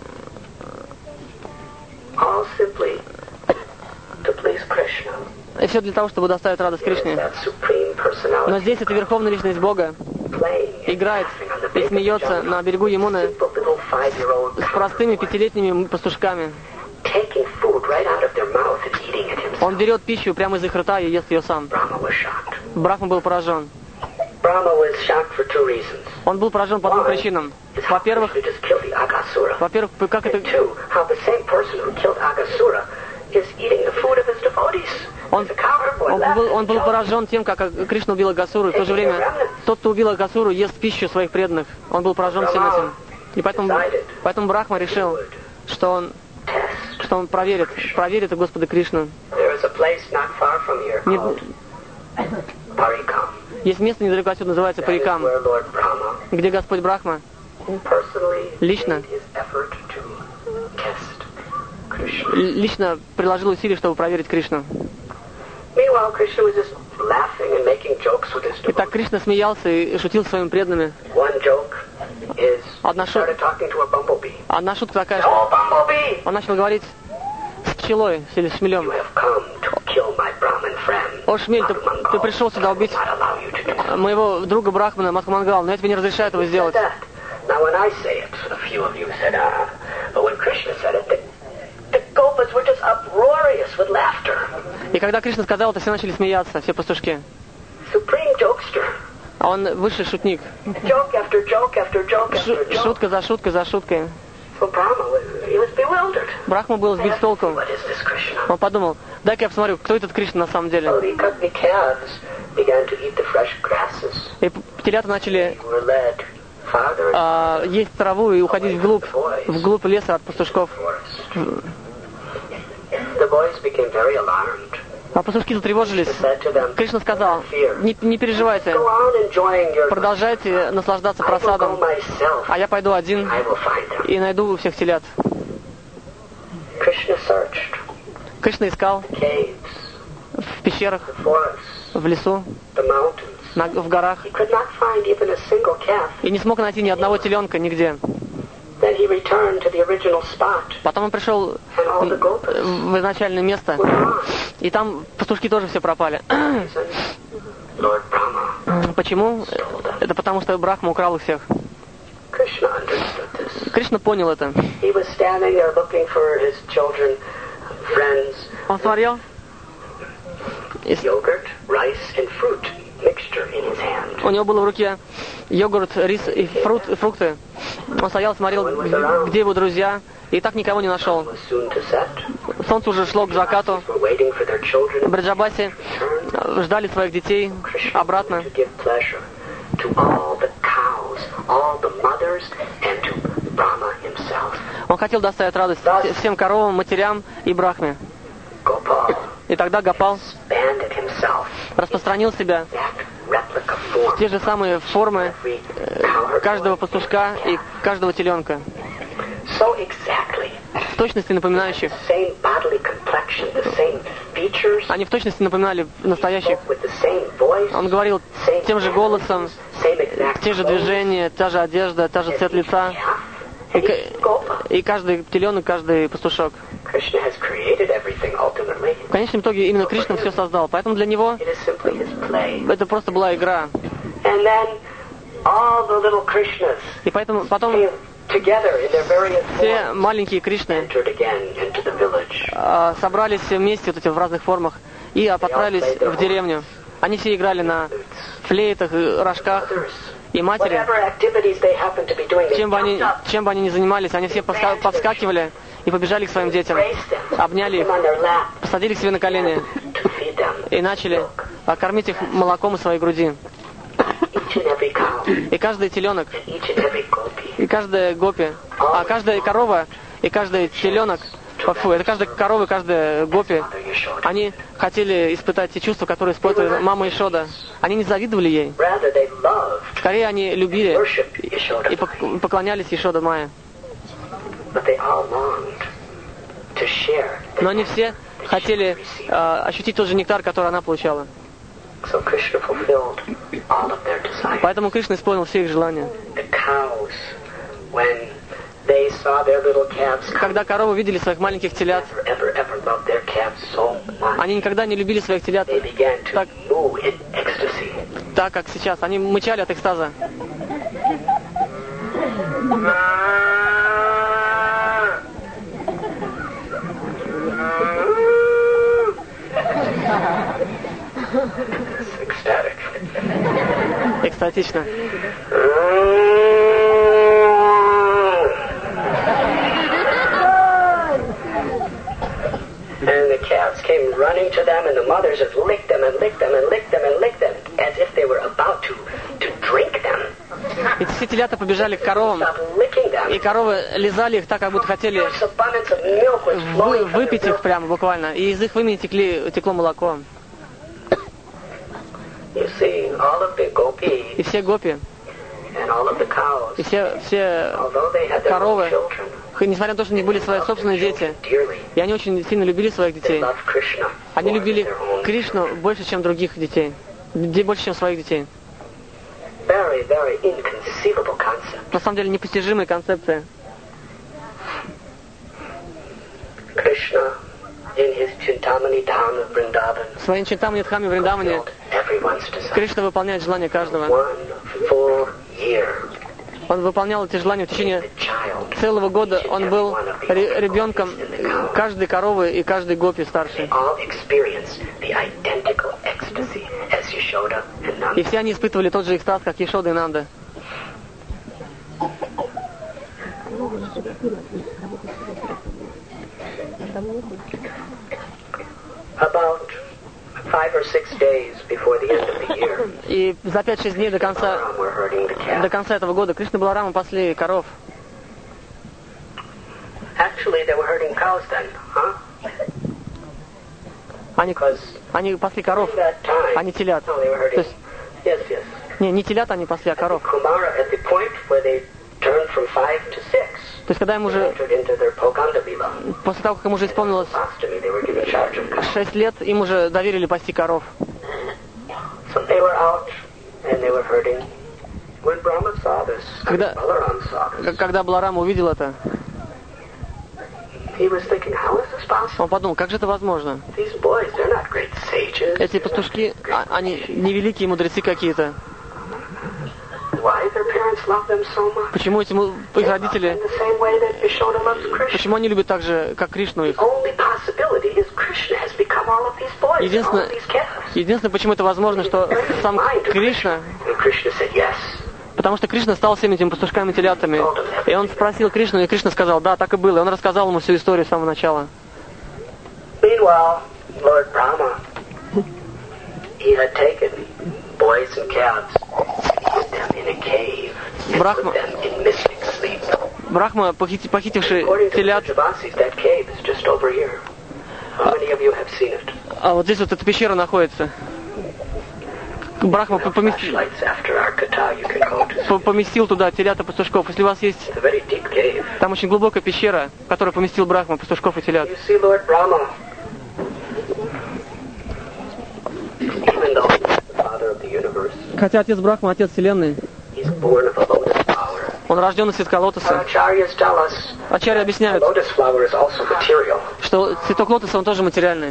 И все для того, чтобы доставить радость Кришне. Но здесь эта верховная личность Бога играет и смеется на берегу Ямуны с простыми пятилетними пастушками. Он берет пищу прямо из их рта и ест ее сам. Брахма был поражен. Он был поражен по двум причинам. Во-первых, во-первых, как это... Он, он, был, он был поражен тем, как Кришна убил Агасуру, и в то же время тот, кто убил Агасуру, ест пищу своих преданных. Он был поражен всем этим. И поэтому, поэтому Брахма решил, что он, что он проверит, проверит Господа Кришну. Не... Есть место недалеко отсюда, называется Парикам, где Господь Брахма лично лично приложил усилия, чтобы проверить Кришну. Итак, Кришна смеялся и шутил с своими преданными. Одна, шу... Одна шутка такая, что он начал говорить с пчелой или с шмелем. О, шмель, ты, ты пришел сюда убить моего друга Брахмана, Мадхамангала, но я тебе не разрешаю этого сделать. И когда Кришна сказал это, все начали смеяться, все пастушки. А он высший шутник. Шу- шутка за шуткой за шуткой. Брахма был сбит с толку. Он подумал, дай-ка я посмотрю, кто этот Кришна на самом деле. И телята начали а, есть траву и уходить вглубь, вглубь леса от пастушков. А пастушки затревожились. Кришна сказал, не, не переживайте, продолжайте наслаждаться просадом, а я пойду один и найду всех телят. Кришна искал в пещерах, в лесу, на, в горах, и не смог найти ни одного теленка нигде. Потом он пришел в изначальное место, и там пастушки тоже все пропали. Почему? Это потому, что Брахма украл их всех. Кришна понял это. Он смотрел. У него было в руке йогурт, рис и фрукт, фрукты. Он стоял, смотрел, где его друзья, и так никого не нашел. Солнце уже шло к закату. Браджабаси ждали своих детей обратно. Он хотел доставить радость всем коровам, матерям и Брахме. И тогда Гопал распространил себя в те же самые формы каждого пастушка и каждого теленка, в точности напоминающих. Они в точности напоминали настоящих. Он говорил тем же голосом, те же движения, та же одежда, та же цвет лица. И, и каждый теленок, каждый пастушок. В конечном итоге именно Кришна все создал. Поэтому для него это просто была игра. И поэтому потом все маленькие Кришны собрались вместе вот эти в разных формах и отправились в деревню. Они все играли на флейтах, рожках. И матери, чем бы, они, чем бы они ни занимались, они все подскакивали и побежали к своим детям, обняли их, посадили к себе на колени и начали кормить их молоком из своей груди. И каждый теленок, и каждая гопи, а каждая корова и каждый теленок, фу, это каждая корова и каждая гопи, они хотели испытать те чувства, которые испытывает мама Ишода. Они не завидовали ей. Скорее, они любили и поклонялись Ишода Майе. Но они все хотели э, ощутить тот же нектар, который она получала. Поэтому Кришна исполнил все их желания. Когда коровы видели своих маленьких телят, они никогда не любили своих телят так, так как сейчас. Они мычали от экстаза. Экстатично. And the calves came running to them, and the mothers just licked them and licked them and licked them and licked them, as if they were about to to drink them. И все телята побежали к коровам, и коровы лизали их так, как будто хотели вы, выпить их прямо буквально, и из их вымени текли, текло молоко. И все гопи, и все, все коровы, несмотря на то, что у них были свои собственные дети, и они очень сильно любили своих детей. Они любили Кришну больше, чем других детей, больше, чем своих детей. На самом деле непостижимая концепция. В своей Чинтамани Дхаме Вриндаване Кришна выполняет желания каждого. Он выполнял эти желания в течение целого года. Он был ребенком каждой коровы и каждой гопи старшей. И все они испытывали тот же экстаз, как Ешода и Нанда. И за пять-шесть дней до конца, до конца этого года Кришна Баларама пасли коров. Они, они пасли коров, а не телят. То есть, не, не телят они пасли, а коров. То есть, когда им уже, после того, как им уже исполнилось шесть лет, им уже доверили пасти коров. Когда, когда Баларам увидел это, он подумал, как же это возможно? Эти пастушки, они не великие мудрецы какие-то. Почему эти их родители, почему они любят так же, как Кришну их? Единственное, единственное, почему это возможно, что сам Кришна, потому что Кришна стал всеми этими пастушками телятами. И он спросил Кришну, и Кришна сказал, да, так и было. И он рассказал ему всю историю с самого начала. Брахма, Брахма, похити, похитивший телят, а, а вот здесь вот эта пещера находится. Брахма поместил, поместил туда телят и пастушков. Если у вас есть... Там очень глубокая пещера, в которой поместил Брахма пастушков и телят. Хотя отец Брахма, отец Вселенной, он рожден из цветка лотоса. Ачарьи объясняют, что цветок лотоса, он тоже материальный.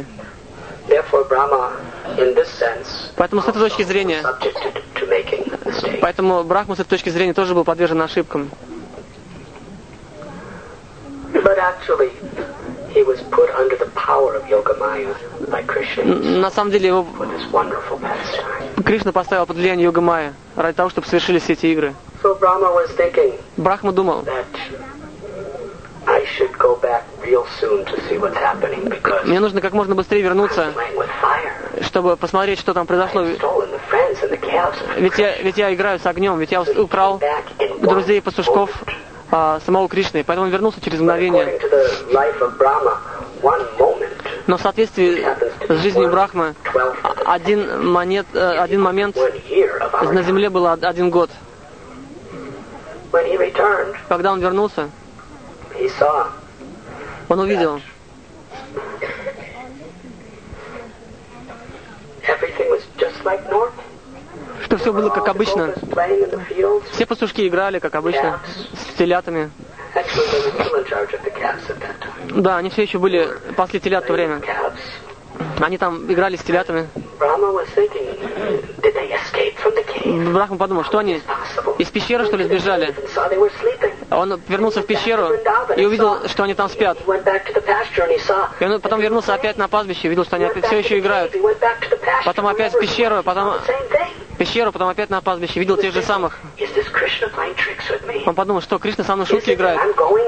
Поэтому с этой точки зрения, поэтому Брахма с этой точки зрения тоже был подвержен ошибкам. На самом деле его Кришна поставил под влияние Йога-майя ради того, чтобы совершили все эти игры. Брахма думал, мне нужно как можно быстрее вернуться, чтобы посмотреть, что там произошло. Ведь я, ведь я играю с огнем, ведь я украл друзей пастушков а, самого Кришны, поэтому он вернулся через мгновение. Но в соответствии с жизнью Брахмы, один, монет, один момент на земле был один год. Когда он вернулся, он увидел, что все было как обычно. Все пастушки играли, как обычно, с телятами. Да, они все еще были после телят в то время. Они там играли с телятами. Брахма подумал, что они из пещеры, что ли, сбежали. Он вернулся в пещеру и увидел, что они там спят. И он потом вернулся опять на пастбище, увидел, что они опять все еще играют. Потом опять в пещеру, потом в пещеру, потом опять на пастбище, видел тех же самых. Он подумал, что Кришна со мной шутки играет.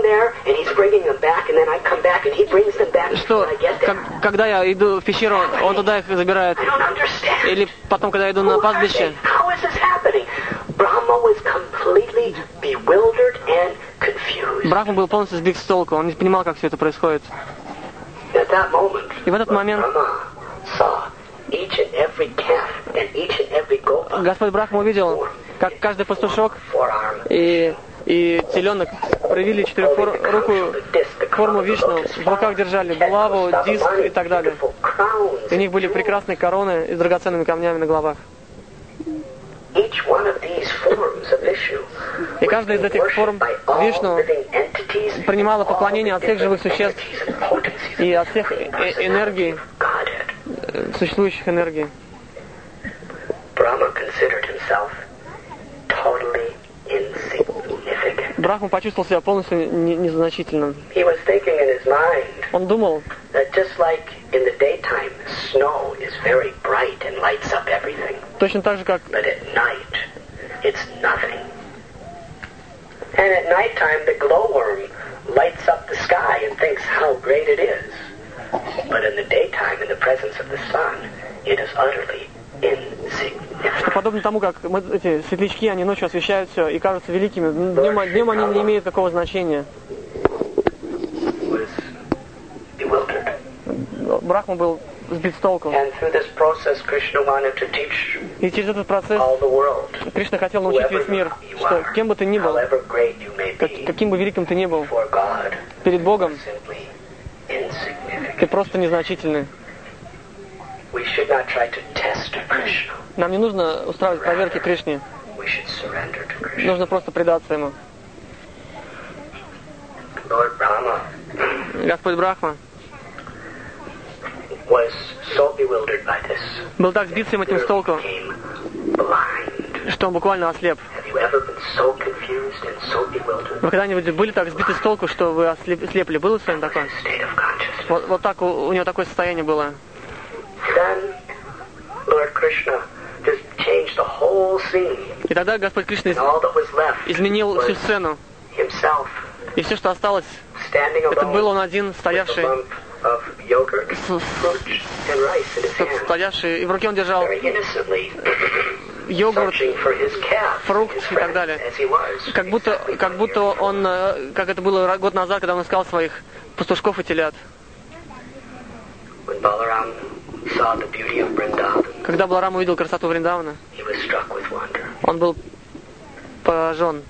Что, как, когда я иду в пещеру, он туда их забирает. Или потом, когда я иду на пастбище. Брахма был полностью сбит с толку, он не понимал, как все это происходит. И в этот момент Господь Брахма увидел, как каждый пастушок и, и теленок проявили четырехрукую форму Вишну, в руках держали булаву, диск и так далее. И у них были прекрасные короны с драгоценными камнями на головах. И каждая из этих форм Вишну принимала поклонение от всех живых существ и от всех энергий, существующих энергий. Брахма почувствовал себя полностью незначительным. Он думал, точно так же, как что подобно тому, как мы, эти светлячки, они ночью освещают все и кажутся великими, днем, днем они не имеют такого значения. Брахма был сбит с толку. И через этот процесс Кришна хотел научить весь мир, что кем бы ты ни был, как, каким бы великим ты ни был, перед Богом ты просто незначительный. Нам не нужно устраивать проверки Кришне. Нужно просто предаться ему. Господь Брахма был так сбит всем этим с толку, что он буквально ослеп. Вы когда-нибудь были так сбиты с толку, что вы ослепли? Было с вами такое? Вот, вот так у, у него такое состояние было. И тогда Господь Кришна изменил всю сцену. И все, что осталось, это был он один, стоявший, стоявший, и в руке он держал йогурт, фрукт и так далее. Как будто, как будто он, как это было год назад, когда он искал своих пастушков и телят. Когда Баларам увидел красоту Вриндавана, он был поражен.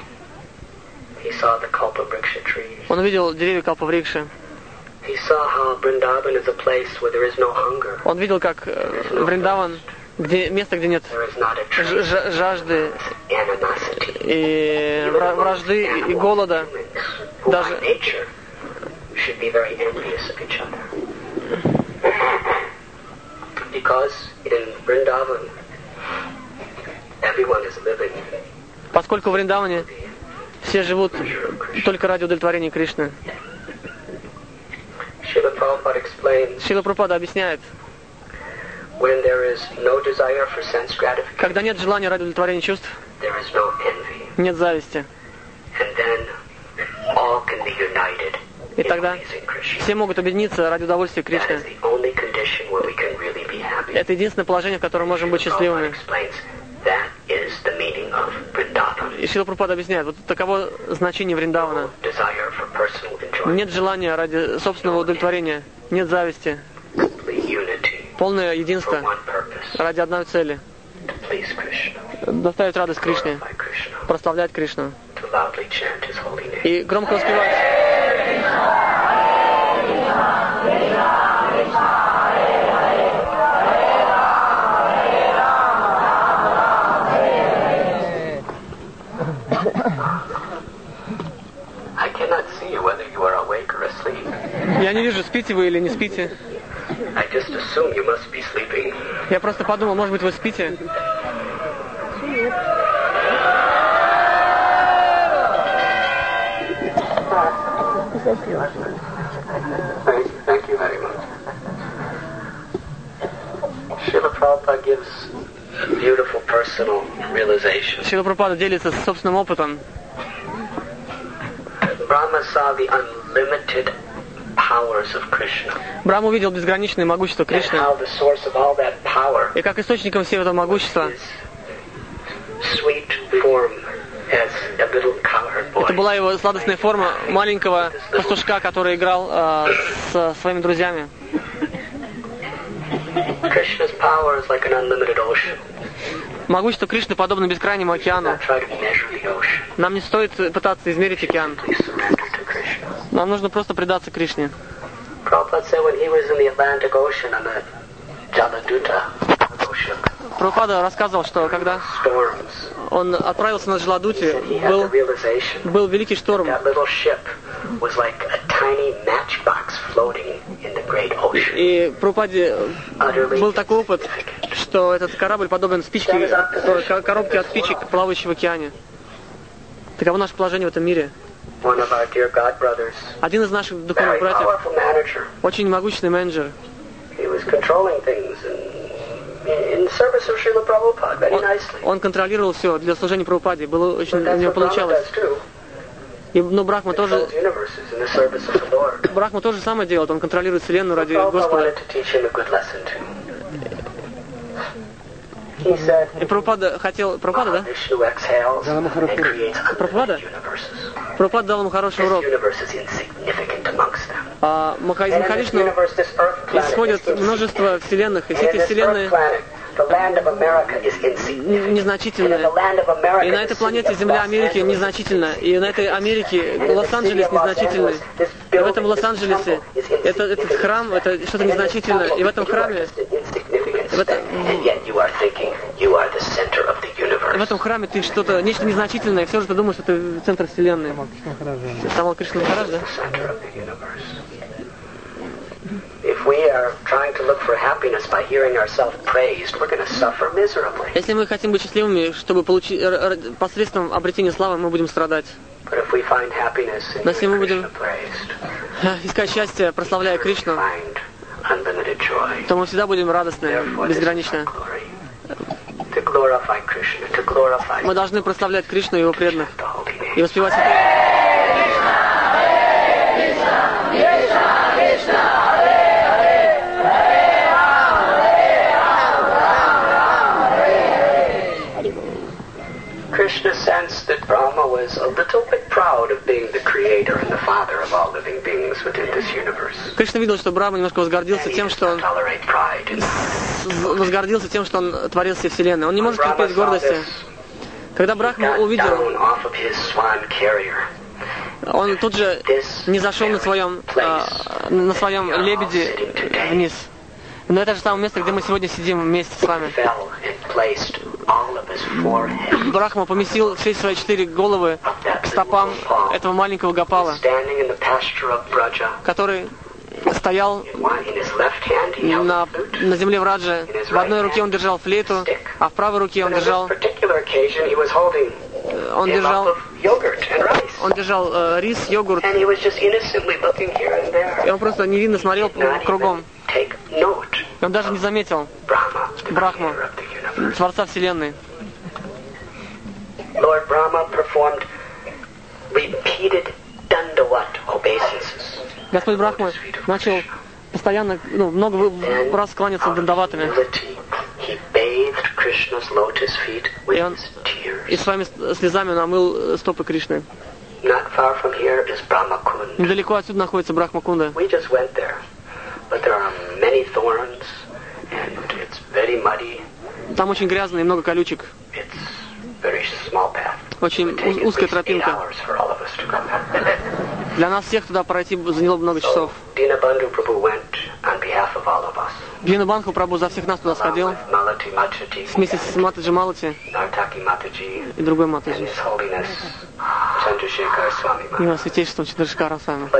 Он увидел деревья Калпаврикши. Он видел, как Вриндаван, где, место, где нет ж- жажды и вражды и голода, даже поскольку в Вриндаване все живут только ради удовлетворения Кришны. Шрила Прабхупада объясняет, когда нет желания ради удовлетворения чувств, нет зависти. И тогда все могут объединиться ради удовольствия Кришны. Это единственное положение, в котором можем быть счастливыми. И Шрила Прабхупада объясняет, вот таково значение Вриндавана. Нет желания ради собственного удовлетворения, нет зависти. Полное единство ради одной цели. Доставить радость Кришне, прославлять Кришну и громко воспевать. Я не вижу, спите вы или не спите. Я просто подумал, может быть, вы спите. Thank you very much. Srila Prabhupada gives beautiful personal realization. Шрила Прабхупада делится собственным опытом. Brahma saw the unlimited powers of Krishna. Брахма увидел безграничное могущество Кришны. And how the source of all that power И как источником всего этого могущества sweet form as a little cowherd boy. это была его сладостная форма маленького пастушка, который играл э, со своими друзьями. Krishna's power is like an unlimited ocean. Могущество Кришны подобно бескрайнему океану. Not try to measure the ocean. Нам не стоит пытаться измерить океан. Please surrender to Krishna. Нам нужно просто предаться Кришне. Prabhupada said when he was in the Atlantic Ocean on the Jaladuta ocean, Прабхупада рассказывал, что когда storms, он отправился на Джаладути, he had был, the realization был великий шторм. that little ship was like a tiny matchbox floating in the great ocean. И в Прабхупаде Utterly был такой опыт, insignificant. что этот корабль подобен спичке, коробке от спичек, плавающей в океане. Таково наше положение в этом мире. One of our dear God brothers, Один из наших very духовных братьев, powerful manager, очень могущественный менеджер, he was controlling things in, in service of Srila Prabhupada very он, nicely. он контролировал все для служения Прабхупаде. Было очень, But у that's него what Brahma получалось. does too. И, но Брахма тоже, Controls universes in the service of the Lord. Брахма тоже самое делает. Он контролирует вселенную ради Prabhupada Господа. wanted to teach him a good lesson too. He said, И Прабхупада хотел... Прабхупада, да? Vishnu exhales and creates Прабхупада? unlimited universes. Прабхупада дал ему хороший This урок. universe is insignificant amongst them. А Маха- из And in this Махавишну universe, this earth planet исходит is множество вселенных. И And все in эти this вселенные earth planet, the land of America is insignificant. And in незначительные. the land of America, И на the этой city планете of земля Los Америки Angeles незначительна. И на этой Америке And in the Лос-Анджелес city of Los незначительный. Angeles, this И в building, этом this Лос-Анджелесе temple is это, этот insignificant. храм, это что-то And in this незначительное. temple, И в этом you are храме, just an insignificant в этом- speck. And yet you are thinking you are the center of the universe. в этом храме ты что-то, нечто незначительное, и все же ты думаешь, что ты центр вселенной. Тамал Кришна Махарадж, да? Если мы хотим быть счастливыми, чтобы получить посредством обретения славы, мы будем страдать. Но если мы будем искать счастье, прославляя Кришну, то мы всегда будем радостны, безгранично. Мы должны прославлять Кришну и Его преданных и воспевать Krishna sensed that Brahma was a little bit proud of being the creator and the father of all living beings within this universe. Кришна видел, что Брахма немножко возгордился тем, что он возгордился тем, что он творил все вселенной. Он не может терпеть гордости. Когда Брахма увидел, он тут же не зашел на своем, на своем лебеде вниз. Но это же самое место, где мы сегодня сидим вместе с вами. Брахма поместил все свои четыре головы к стопам этого маленького Гопала, который стоял на, на земле Враджа. В одной руке он держал флейту, а в правой руке он держал он держал он держал э, рис, йогурт, и он просто невинно смотрел кругом. И он даже не заметил Брахму, Творца Вселенной. Lord Brahma performed repeated Dandavat obeisances. Господь Брахма начал постоянно, ну, много раз кланяться дандаватами. И он и своими слезами он омыл стопы Кришны. Недалеко отсюда находится Брахма-кунда. Там очень грязно и много колючек. Очень узкая тропинка. Для нас всех туда пройти заняло много часов. Динабандху Прабху за всех нас туда сходил, вместе с Матаджи Малати и другой Матаджи, и его святейшеством Чандрашекара с вами.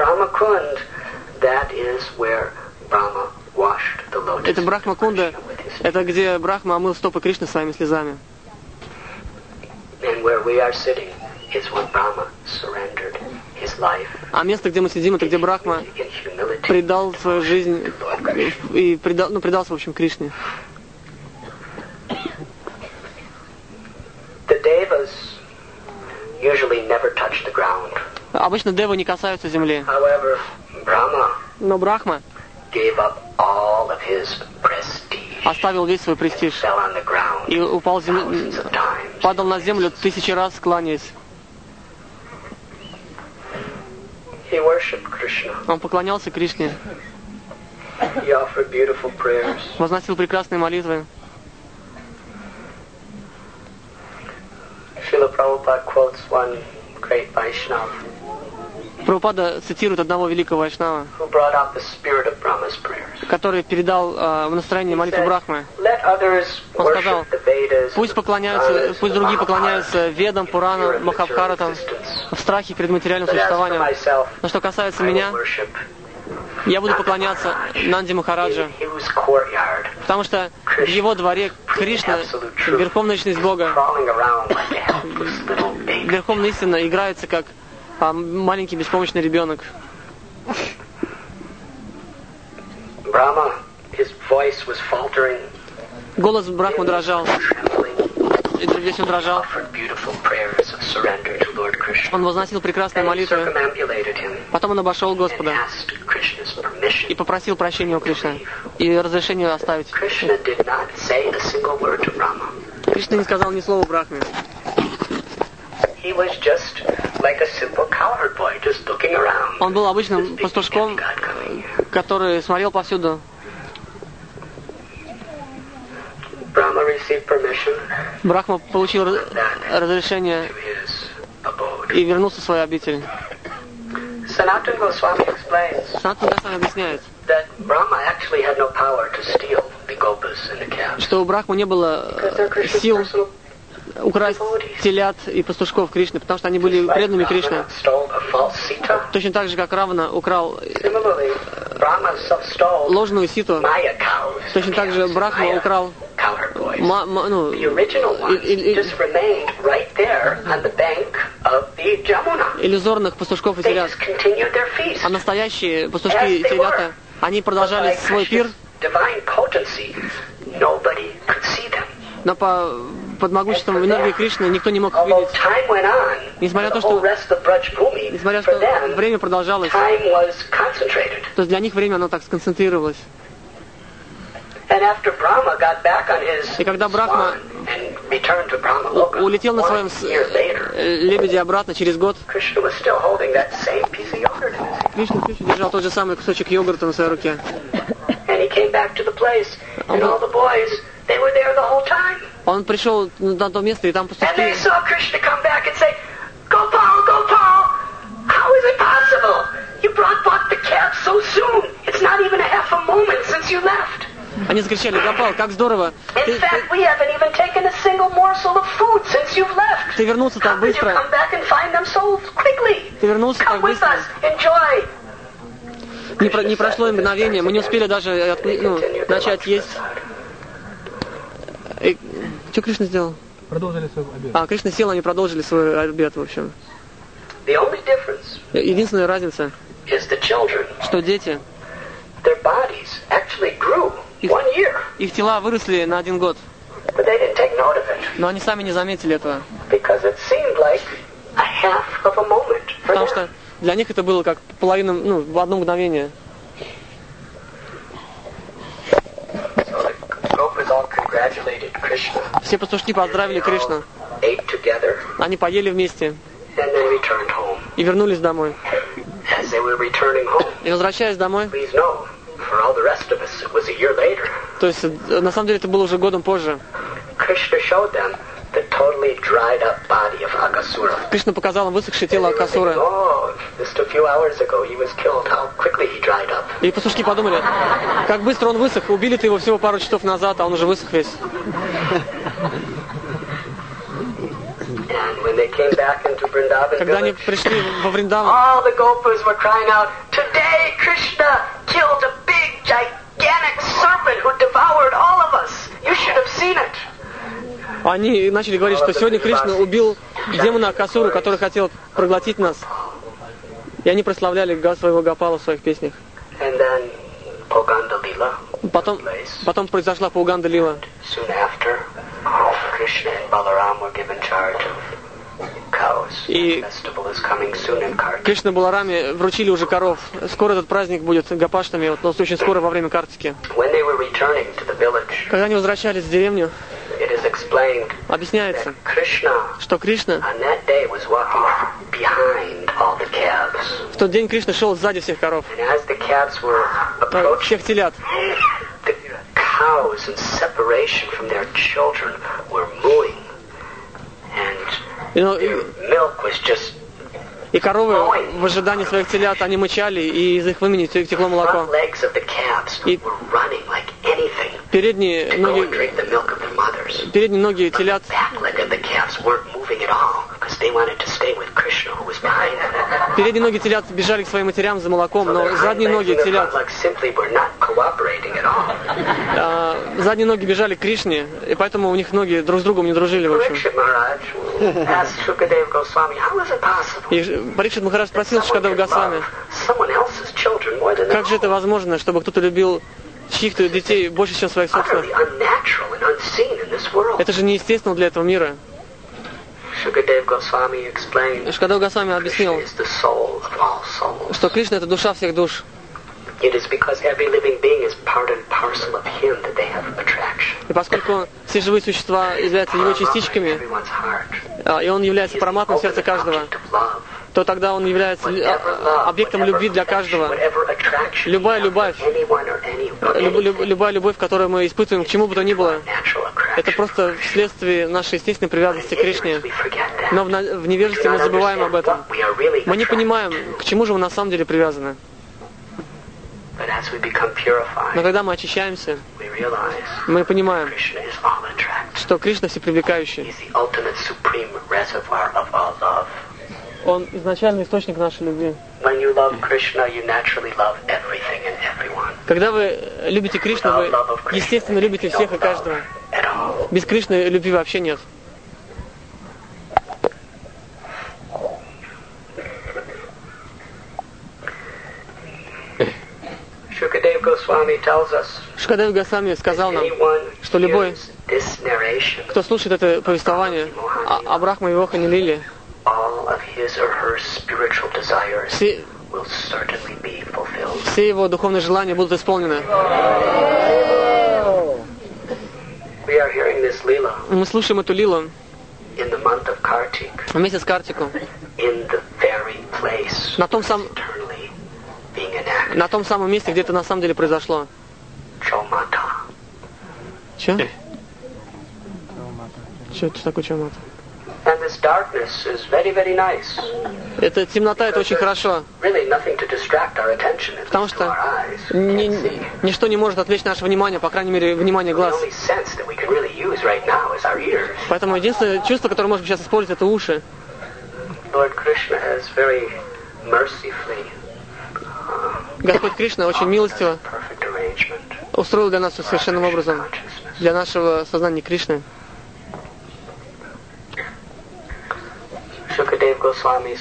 Это Брахма-кунда, это где Брахма омыл стопы Кришны своими слезами. А место, где мы сидим, это где Брахма предал свою жизнь и предал, ну, предался, в общем, Кришне. Обычно девы не касаются земли. Но Брахма оставил весь свой престиж и упал зем... падал на землю тысячи раз, кланяясь. Он поклонялся Кришне, возносил прекрасные молитвы. Прабхупада цитирует одного великого вайшнава, который передал э, в настроение молитву Брахмы. Он сказал: пусть поклоняются, пусть другие поклоняются Ведам, Пуранам, Махабхаратам в страхе перед материальным существованием. Но что касается меня, я буду поклоняться Нанди Махараджа, потому что в его дворе Кришна, Верховная Личность Бога, Верховная Истина играется как а, маленький беспомощный ребенок. Голос Брахмы дрожал. И весь он дрожал. Он возносил прекрасные молитвы. Потом он обошел Господа и попросил прощения у Кришны и разрешения оставить. Кришна не сказал ни слова Брахме. Он был обычным пастушком, который смотрел повсюду. Брахма получил разрешение и вернулся в свою обитель. Санатан Госвами объясняет, что у Брахмы не было сил украсть телят и пастушков Кришны, потому что они были преданными Кришне. Точно так же, как Равана украл ложную ситу, точно так же Брахма украл ма, ма, ну, и, и, и, иллюзорных пастушков и телят. А настоящие пастушки и телята, они продолжали свой пир, но по, под могуществом энергии Кришны никто не мог их видеть. Несмотря на то, что, несмотря на то, что время продолжалось, то есть для них время оно так сконцентрировалось. И когда Брахма улетел на своем лебеде обратно через год, Кришна все еще держал тот же самый кусочек йогурта на своей руке. Он пришел на то место, и там пастухи... Они закричали: Гопал, как здорово! Ты, ты, ты вернулся так быстро! Ты вернулся так быстро! Не, про, не прошло и мгновение, мы не успели даже ну, начать есть. И, что Кришна сделал? Продолжили свой обед. А, Кришна сел, они продолжили свой обед, в общем. Единственная разница, что дети, их, их тела выросли на один год. Но они сами не заметили этого. Потому что для них это было как половина, ну, в одно мгновение. Все пастушки поздравили Кришну. Они поели вместе и вернулись домой. И возвращаясь домой, то есть на самом деле это было уже годом позже, Кришна показал им высохшее тело Акасуры. И пастушки подумали, как быстро он высох, убили-то его всего пару часов назад, а он уже высох весь. Когда они пришли во Вриндаван, они начали говорить, что сегодня Кришна убил демона Акасуру, который хотел проглотить нас. И они прославляли своего Гопала в своих песнях. Потом, потом произошла Пауганда Лила. И Кришна Балараме вручили уже коров. Скоро этот праздник будет Гопаштами, вот, но очень скоро во время Картики. Когда они возвращались в деревню, объясняется, что Кришна в тот день Кришна шел сзади всех коров, всех телят. И, ну, и, и коровы в ожидании своих телят, они мычали, и из их вымени текло молоко. И передние ноги, передние ноги телят Передние ноги телят бежали к своим матерям за молоком, но задние ноги телят... А, задние ноги бежали к Кришне, и поэтому у них ноги друг с другом не дружили, в общем. И Парикшит Махарадж спросил Шукадева Госвами, как же это возможно, чтобы кто-то любил чьих-то детей больше, чем своих собственных? Это же неестественно для этого мира. Шукадев Госвами объяснил, что Кришна — это душа всех душ. И поскольку все живые существа являются его частичками, и он является параматмой в сердце каждого, то тогда он является объектом любви для каждого. Любая любовь, люб, любая любовь, которую мы испытываем к чему бы то ни было, это просто вследствие нашей естественной привязанности к Кришне. Но в, в невежестве мы забываем об этом. Мы не понимаем, к чему же мы на самом деле привязаны. Но когда мы очищаемся, мы понимаем, что Кришна всепривлекающий. reservoir of our love. Он изначальный источник нашей любви. When you love Krishna, you naturally love everything and everyone. Когда вы любите Кришну, вы естественно любите всех и каждого. Без Кришны любви вообще нет. Shukadeva Goswami tells us, Шукадев Госвами сказал нам, что любой, кто слушает это повествование о, о Брахма и Вохане Лиле, все, все его духовные желания будут исполнены. Мы слушаем эту лилу в месяц Картику, на том, сам, на том самом месте, где это на самом деле произошло. Че? Че это такое Чаумата? Эта темнота, это очень хорошо. Потому что ни, ничто не может отвлечь наше внимание, по крайней мере, внимание глаз. Поэтому единственное чувство, которое можем сейчас использовать, это уши. Господь Кришна очень милостиво устроил для нас все совершенным образом, для нашего сознания Кришны. Шукадев Госвами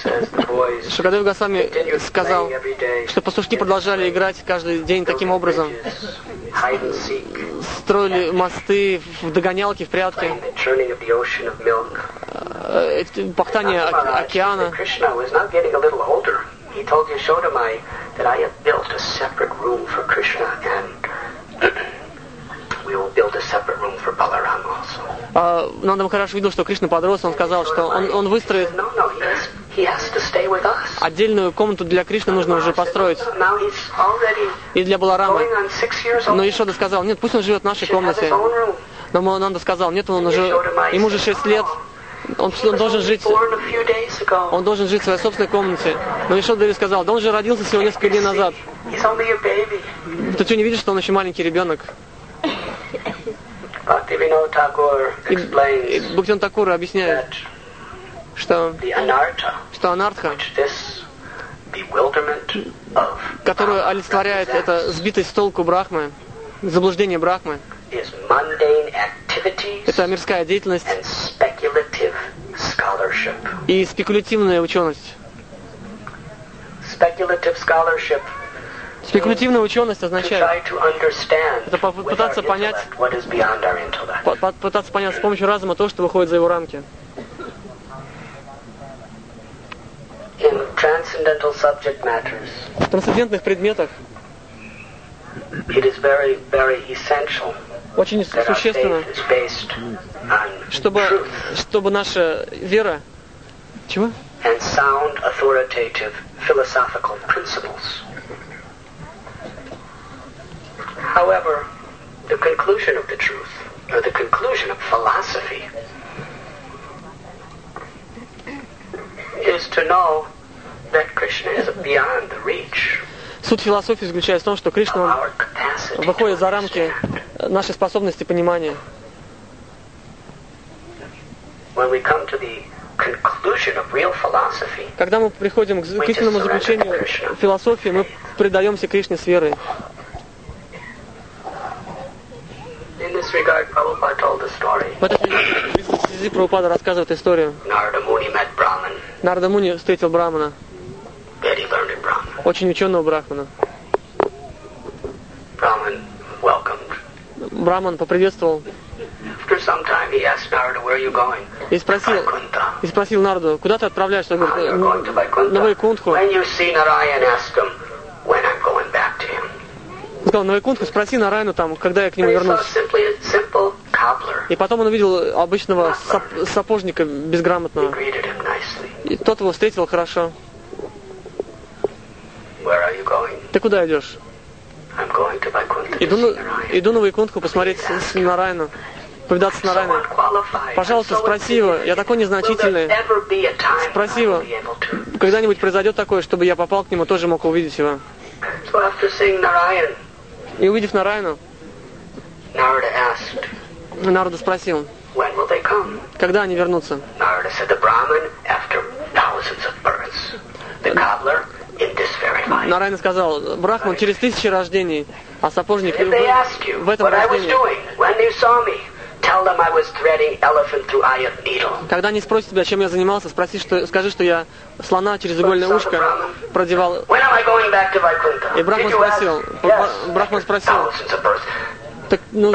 сказал, что пастушки продолжали играть каждый день таким образом. Строили мосты в догонялки, в прятки, пахтание океана. He told Yashodamai that I have built a separate room for Krishna and we will build a separate room for Balaram also. А, но он хорошо видел, что Кришна подрос, он сказал, что он, он выстроит no, no, he has, he has to stay with us. Отдельную комнату для Кришны нужно уже построить. И для Баларама. Но Ешода сказал, нет, пусть он живет в нашей комнате. Но Мананда сказал, нет, он уже, ему уже шесть лет. Он, он должен жить, он должен жить в своей собственной комнате. Но Ешода сказал, да он же родился всего несколько дней назад. Ты что, не видишь, что он еще маленький ребенок? И, и Бхактивинода Такур объясняет, что, что анартха, которую олицетворяет это сбитость с толку Брахмы, заблуждение Брахмы, это мирская деятельность и спекулятивная ученость. Спекулятивная ученость означает это попытаться понять, попытаться понять с помощью разума то, что выходит за его рамки. В трансцендентных предметах очень существенно, чтобы, чтобы наша вера, чего? However, the conclusion of the truth, or the conclusion of philosophy, is to know that Krishna is beyond the reach. Суть философии заключается в том, что Кришна выходит за рамки нашей способности понимания. Когда мы приходим к истинному заключению философии, мы предаемся Кришне с верой. В этой связи Прабхупада рассказывает историю. Нарада Муни встретил Брамана, очень ученого Брахмана. Браман поприветствовал и спросил, и спросил Нарду, куда ты отправляешься? Он говорит, на Вайкунтху. Он сказал, на Вайкунтху, спроси Нарайну там, когда я к нему вернусь. И потом он увидел обычного сап- сапожника безграмотного. И тот его встретил хорошо. Ты куда идешь? Иду на, иду на Вайкунтху посмотреть с, с Нарайну, повидаться с Нарайной. Пожалуйста, спроси его, я такой незначительный. Спроси его, когда-нибудь произойдет такое, чтобы я попал к нему, тоже мог увидеть его. И увидев Нарайну, Нарада спросил, Когда они вернутся? Нарайна сказал, Брахман через тысячи рождений, а сапожник в, в этом рождении. Когда они спросят тебя, чем я занимался, спроси, что, скажи, что я слона через игольное ушко продевал. И Брахман спросил, Брахман спросил, так, ну,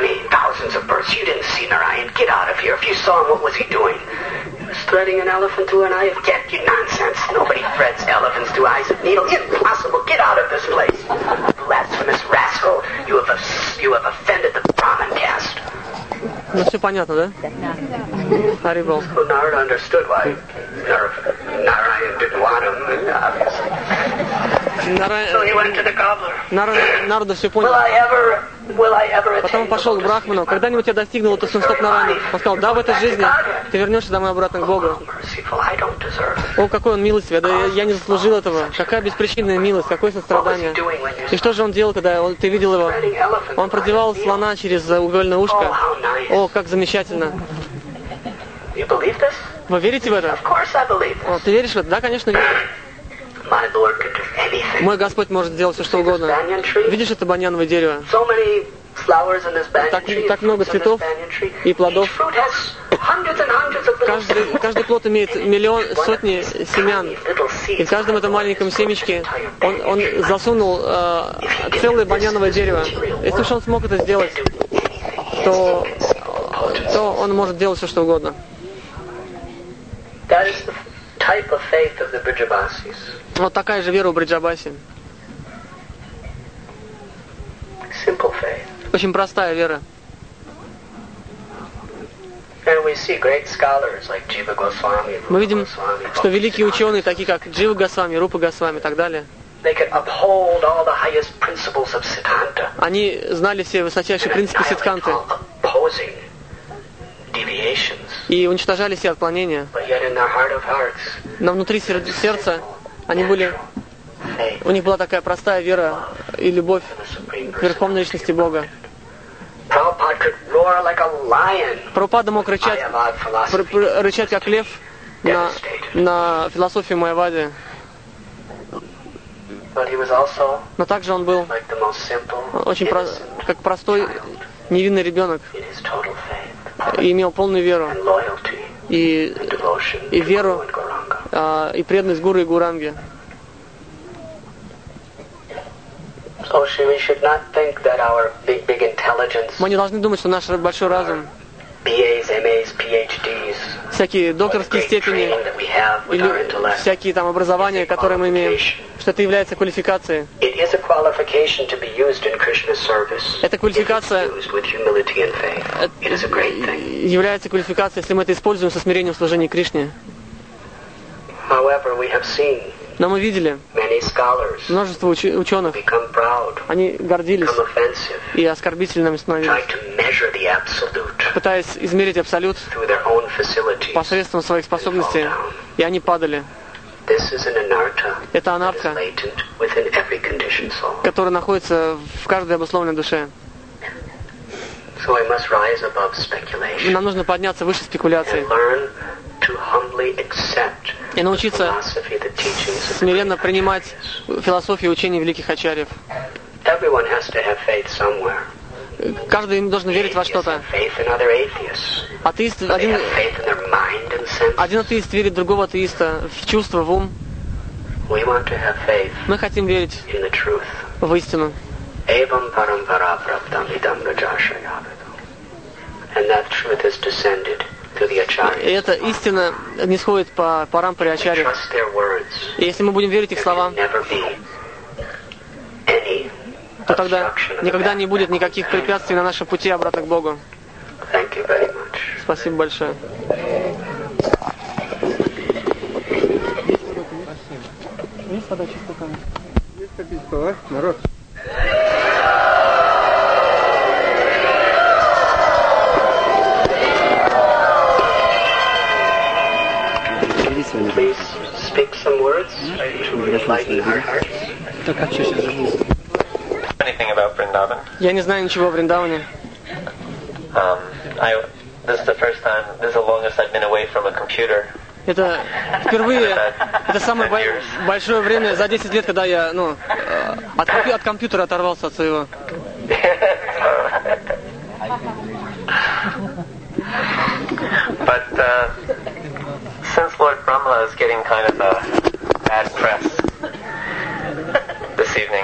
threading an elephant through an eye of get you nonsense. Nobody threads elephants through eyes of needle. Impossible. Get out of this place. Blasphemous rascal. You have, you have offended the Brahmin caste. Ну, все понятно, да? Харибол. Well, Narada understood why Narayan didn't want him, obviously. So he went to the cobbler. Нарада все понял. Will I ever, will I ever Потом он пошел к Брахману. Когда-нибудь я достигнул эту Сунстоп Нарайну. Он сказал, да, в этой жизни ты вернешься домой обратно к Богу. О, какой он милостивый. Да я, я не заслужил этого. Какая беспричинная милость, какое сострадание. И что же он делал, когда он, ты видел его? Он продевал слона через угольное ушко. О, как замечательно. Вы верите в это? О, ты веришь в это? Да, конечно, верю. Мой Господь может сделать все, что угодно. Видишь это баньяновое дерево? Так, так много цветов и плодов. Каждый, каждый плод имеет миллион, сотни семян. И в каждом этом маленьком семечке он, он засунул э, целое баньяновое дерево. Если уж он смог это сделать, то, то он может делать все, что угодно. Вот такая же вера у Бриджабаси. Очень простая вера. Мы видим, что великие ученые, такие как Джива Госвами, Рупа Госвами и так далее, они знали все высочайшие принципы Сиддханты и уничтожали все отклонения. Но внутри сердца они были, у них была такая простая вера и любовь к Верховной Личности Бога. Прабхупада мог рычать, рычать как лев на, на философию Майявади. Но также он был очень про, как простой, невинный ребенок. И имел полную веру. И, и веру, а, и преданность Гуру и Гуранге. Мы не должны думать, что наш большой разум, всякие докторские степени или всякие там образования, которые мы имеем, что это является квалификацией. Эта квалификация является квалификацией, если мы это используем со смирением в служении Кришне. Но мы видели множество уч- ученых, они гордились и оскорбительными становились, пытаясь измерить абсолют посредством своих способностей, и они падали. Это анартха, которая находится в каждой обусловленной душе. Нам нужно подняться выше спекуляций и научиться смиренно принимать философию учений великих ачарьев. Каждый должен верить во что-то. Атеист, один, один атеист верит в другого атеиста, в чувство, в ум. Мы хотим верить в истину. И эта истина нисходит по парампаре ачарьев. И если мы будем верить их словам, то тогда никогда не будет никаких препятствий на нашем пути обратно к Богу. Спасибо большое. Есть вода чистоками? Есть попить, а? Народ. Please speak some words to enlighten our hearts. Anything about Vrindavan? Я не знаю ничего о Вриндаване. Um, I this is the first time, this is the longest I've been away from a computer. Это впервые, это самое большое время за десять лет, когда я, ну, от, компью- от компьютера оторвался от своего. But uh, since Lord Brahma is getting kind of a bad press this evening,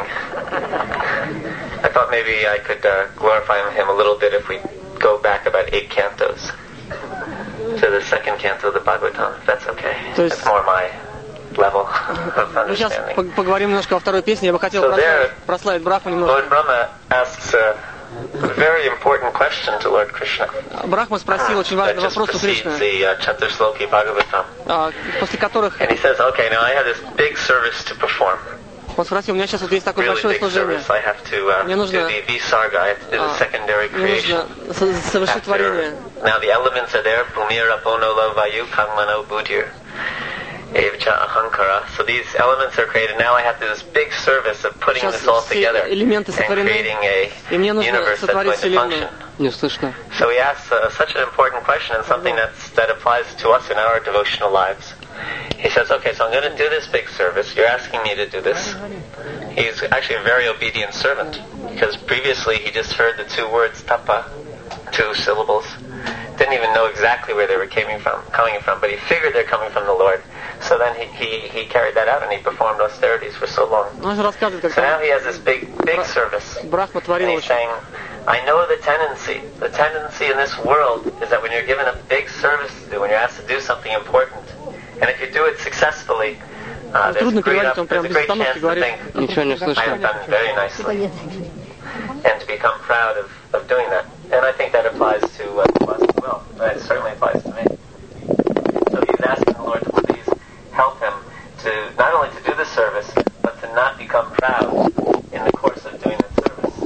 I thought maybe I could uh, glorify him a little bit if we go back about eight cantos to the second canto of the Bhagavatam, if that's okay. It's more my level of understanding. Мы сейчас поговорим немножко о второй песне. Я бы хотел so there, прославить Брахму немножко. Lord Brahma asks a very important question to Lord Krishna. Брахма спросил очень важный вопрос у Кришны, the Chaturshloki Bhagavatam. после которых And he says, okay, now I have this big service to perform. Он спросил, у меня сейчас вот есть такое большое служение. Мне нужно, мне нужно совершить творение. Now the elements are there, Bhumir, Apono, Vayu, Kangmano, Buddhir, Evcha, Ahankara. So these elements are created. Now I have to do this big service of putting this all together and creating a universe that's going to function. So he asks uh, such an important question and something that's, that applies to us in our devotional lives. He says, okay, so I'm going to do this big service. You're asking me to do this. He's actually a very obedient servant, because previously he just heard the two words, tapa, two syllables. Didn't even know exactly where they were coming from, coming from, but he figured they're coming from the Lord. So then he, he, he carried that out and he performed austerities for so long. So now he has this big, big service. And he's saying, I know the tendency. The tendency in this world is that when you're given a big service to do, when you're asked to do something important, and if you do it successfully, uh, there's, a great up, there's a great chance to think, I have done very nicely, and to become proud of, of doing that. And I think that applies to, uh, to us as well. That certainly applies to me. So he's asking the Lord to please help him to not only to do the service, but to not become proud in the course of doing the service.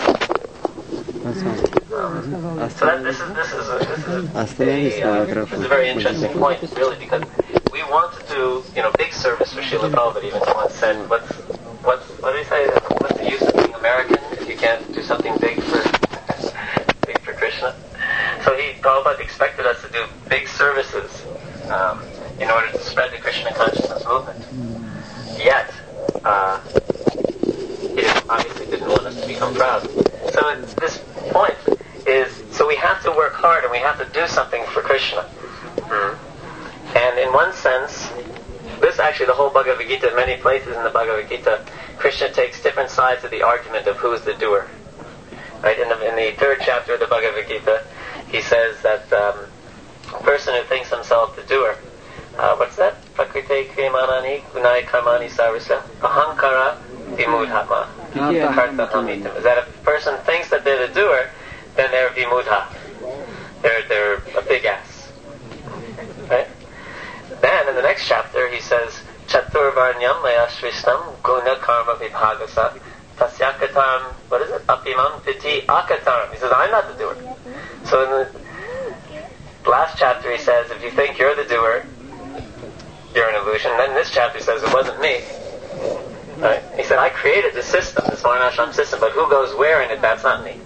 Um, so that, this is this is a, this is a, uh, this is a very interesting point, really, because we want to do, you know, big service for Srila Prabhupada. Even once said, "What's what's what do we say? What's the use of being American if you can't do something big for big for Krishna?" So he Prabhupada expected us to do big services um, in order to spread the Krishna consciousness movement. Yet, uh, he obviously didn't want us to become proud. So it's, this point is, so we have to work hard and we have to do something for Krishna. Mm-hmm. And in one sense, this actually the whole Bhagavad Gita, in many places in the Bhagavad Gita, Krishna takes different sides of the argument of who is the doer. Right? In the, in the third chapter of the Bhagavad Gita, he says that um, a person who thinks himself the doer, uh, what's that? Prakrite krimanani kunai karmani sarvasa ahankara vimudhama. Is that if a person thinks that they're the doer, then they're vimudha. They're, they're a big ass. Right? Then in the next chapter he says, Chaturvarnyam maya sristam guna karma vibhagasa tasyakatam, what is it? Apimam piti akataram. He says, I'm not the doer. So in the last chapter he says, if you think you're the doer, you're an illusion. Then in this chapter he says, it wasn't me. Right? He said, I created the system, this Varnashram system, but who goes where in it, that's not me.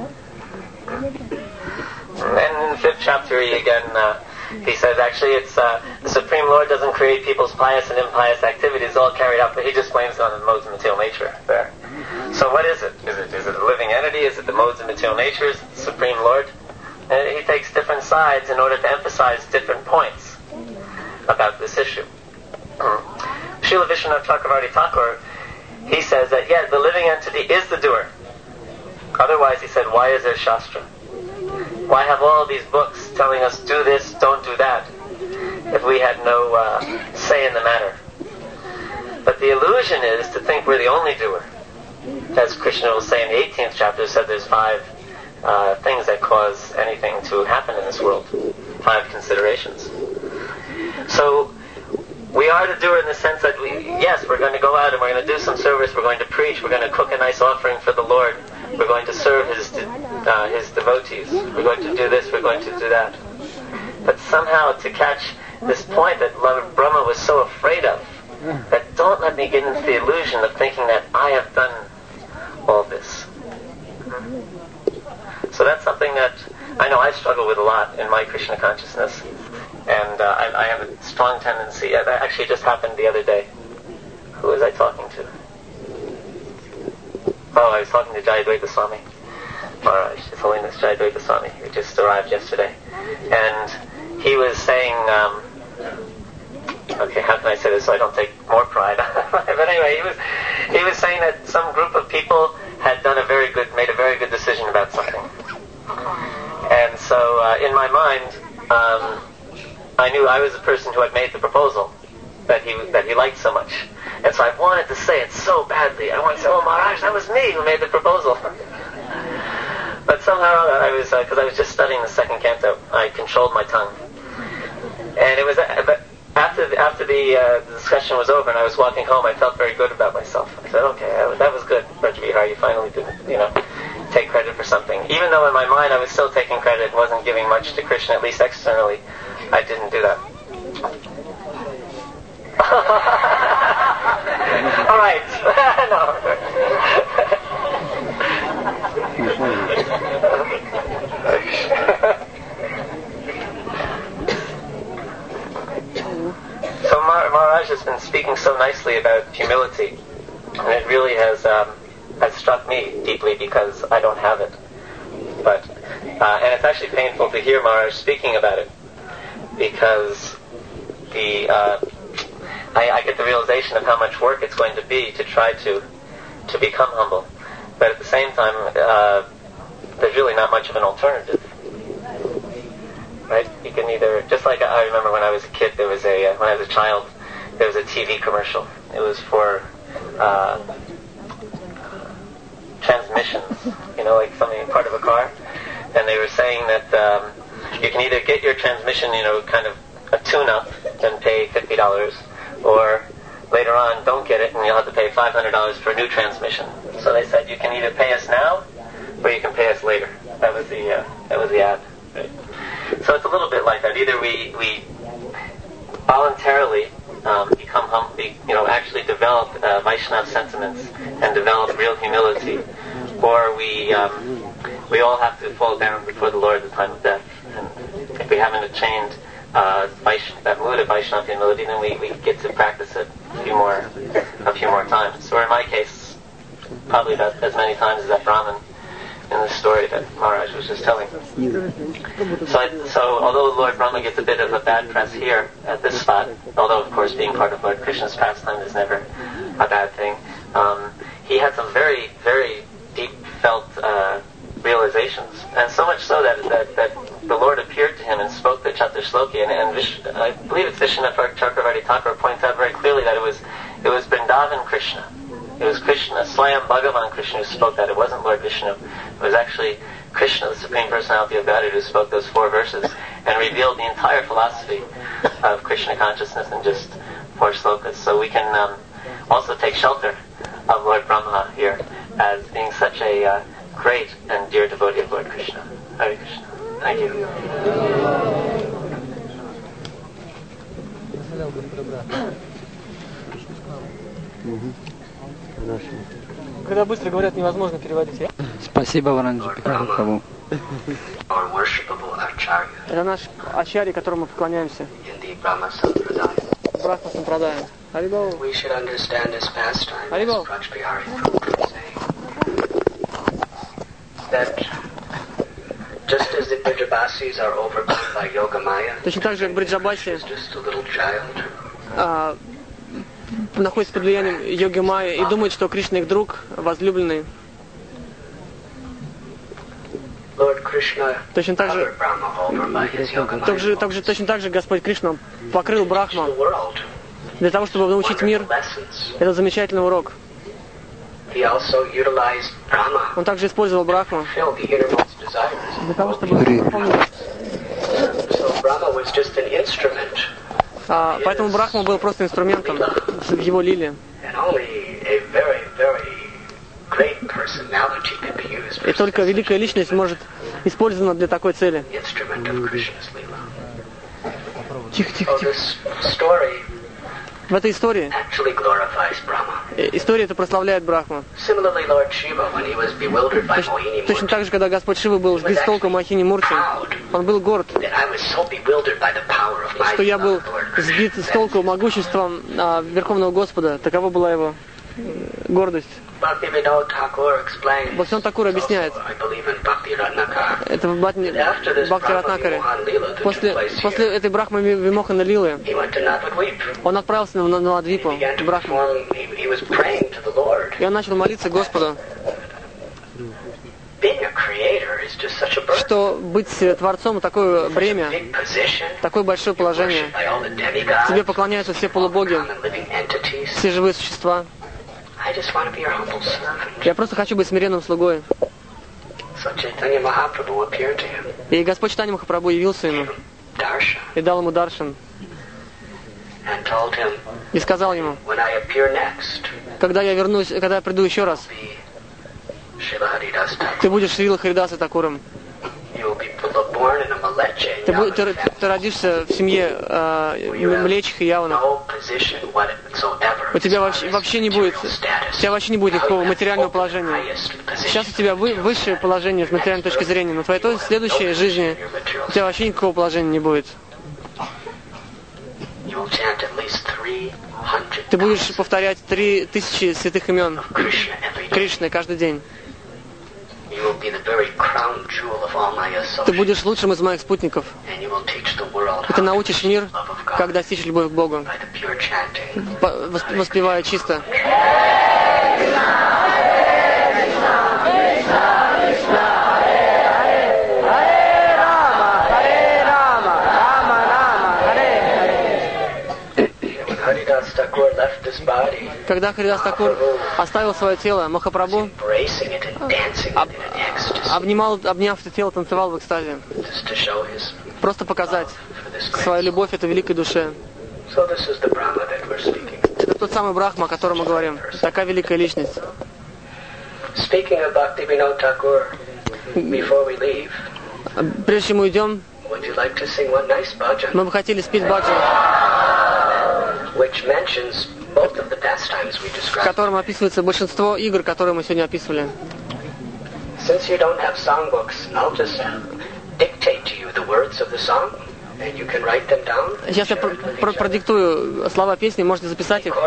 And then in the fifth chapter he again, uh, he says, actually it's, uh, the Supreme Lord doesn't create people's pious and impious activities all carried out, but he just blames it on the modes of material nature there. So what is it? Is it is it a living entity? Is it the modes of material nature? Is it the Supreme Lord? And he takes different sides in order to emphasize different points about this issue. Srila Vishwanath Chakravarti Thakur, he says that, yeah, the living entity is the doer. Otherwise, he said, why is there Shastra? Why have all these books telling us do this, don't do that, if we had no uh, say in the matter? But the illusion is to think we're the only doer. As Krishna will say in the eighteenth chapter, said there's five uh, things that cause anything to happen in this world. Five considerations. So, we are the doer in the sense that, we, yes, we're going to go out and we're going to do some service, we're going to preach, we're going to cook a nice offering for the Lord, we're going to serve His uh, His devotees, we're going to do this, we're going to do that. But somehow to catch this point that Lord Brahma was so afraid of, that don't let me get into the illusion of thinking that I have done all this. So that's something that I know I struggle with a lot in my Krishna consciousness, and uh, I, I have a strong tendency. That actually just happened the other day. Who was I talking to? Oh, I was talking to Jayadvaita Swami Maharaj, His Holiness Jayadvaita Swami, who just arrived yesterday, and he was saying, um, okay, how can I say this so I don't take more pride? But anyway, he was he was saying that some group of people had done a very good, made a very good decision about something, and so uh, in my mind, um, I knew I was the person who had made the proposal that he that he liked so much. And so I wanted to say it so badly. I wanted to say, oh Maharaj, that was me who made the proposal. But somehow I was, because uh, I was just studying the second canto, I controlled my tongue. And it was, uh, but after the, after the, uh, the discussion was over and I was walking home, I felt very good about myself. I said, okay, that was good, Raja Vihar, you finally did, you know, take credit for something. Even though in my mind I was still taking credit, wasn't giving much to Krishna, at least externally, I didn't do that. All right. No. So Mar- Maharaj has been speaking so nicely about humility, and it really has um, has struck me deeply because I don't have it. But uh, and it's actually painful to hear Maharaj speaking about it because the. Uh, I, I get the realization of how much work it's going to be to try to to become humble. But at the same time, uh, there's really not much of an alternative. Right? You can either, just like I remember when I was a kid, there was a, uh, when I was a child, there was a T V commercial. It was for uh, transmissions, you know, like something, part of a car. And they were saying that um, you can either get your transmission, you know, kind of a tune-up and pay fifty dollars, or later on, don't get it, and you'll have to pay five hundred dollars for a new transmission. So they said, you can either pay us now, or you can pay us later. That was the uh, that was the ad. Right? So it's a little bit like that. Either we we voluntarily um, become hum, be, you know, actually develop uh, Vaishnava sentiments and develop real humility, or we um, we all have to fall down before the Lord at the time of death. And if we haven't attained Uh, that mood of Vaishnava humility, then we, we get to practice it a few more a few more times. Or in my case, probably about as many times as that Brahmin in the story that Maharaj was just telling. So, I, so although Lord Brahma gets a bit of a bad press here at this spot, although of course being part of Lord Krishna's pastime is never a bad thing, um, he had some very, very deep felt uh, realizations, and so much so that that, that the Lord appeared to him and spoke the Chaturshloki, and, and Vish, I believe it's Vishwanath Chakravarti Thakur points out very clearly that it was it was Vrindavan Krishna, it was Krishna, Swayam Bhagavan Krishna who spoke that. It wasn't Lord Vishnu. It was actually Krishna, the Supreme Personality of Godhead, who spoke those four verses and revealed the entire philosophy of Krishna consciousness in just four slokas. So we can um, also take shelter of Lord Brahma here as being such a uh, great and dear devotee of Lord Krishna. Hare Krishna. Thank you. Когда быстро говорят, невозможно переводить. Спасибо, Варанджи Пикару. Это наш ачарья, которому мы поклоняемся. Брахма Сампрадая. Харибол. Харибол. Just as the Brijabasis are overcome by Yogamaya, точно так же Бриджабаси а, находится под влиянием йоги Майя и думает, что Кришна их друг, возлюбленный. Точно так же, также, также, точно так же Господь Кришна покрыл Брахма для того, чтобы научить мир. Это замечательный урок. Он также использовал Брахму для того, чтобы выполнить. А, поэтому Брахма был просто инструментом в его лиле. И только великая личность может использована для такой цели. Тихо, тихо, тихо. В этой истории история это прославляет Брахму. Точно, точно так же, когда Господь Шива был сбит с толку Махини Мурти, он был горд, что я был сбит с толку могуществом а, Верховного Господа. Такова была его гордость. Бхактивинода Такур объясняет, это в Бхакти Ратнакаре. После, после этой Брахмы Вимохана Лилы он отправился на Наладвипу, Брахму, и он начал молиться Господу, что быть Творцом — такое бремя, такое большое положение. Тебе поклоняются все полубоги, все живые существа. Я просто хочу быть смиренным слугой. И Господь Чайтанья Махапрабху явился ему и дал ему даршан. И сказал ему, когда я вернусь, когда я приду еще раз, ты будешь Шрила Харидаса Такуром. Ты, будь, ты, ты родишься в семье э, млечих и яванов. У тебя вообще, вообще не будет, у тебя вообще не будет никакого материального положения. Сейчас у тебя вы, высшее положение с материальной точки зрения, но в твоей следующей жизни у тебя вообще никакого положения не будет. Ты будешь повторять три тысячи святых имен Кришны каждый день. Ты будешь лучшим из моих спутников. И ты научишь мир, как достичь любовь к Богу, воспевая чисто. Когда Харидас Такур оставил свое тело, Махапрабху об, обнимал, обняв это тело, танцевал в экстазе. Просто показать свою любовь этой великой душе. Это тот самый Брахма, о котором мы говорим. Такая великая личность. Прежде чем мы уйдем, мы бы хотели спеть баджан, в котором описывается большинство игр, которые мы сегодня описывали. Сейчас я про- про- продиктую слова песни, можете записать их.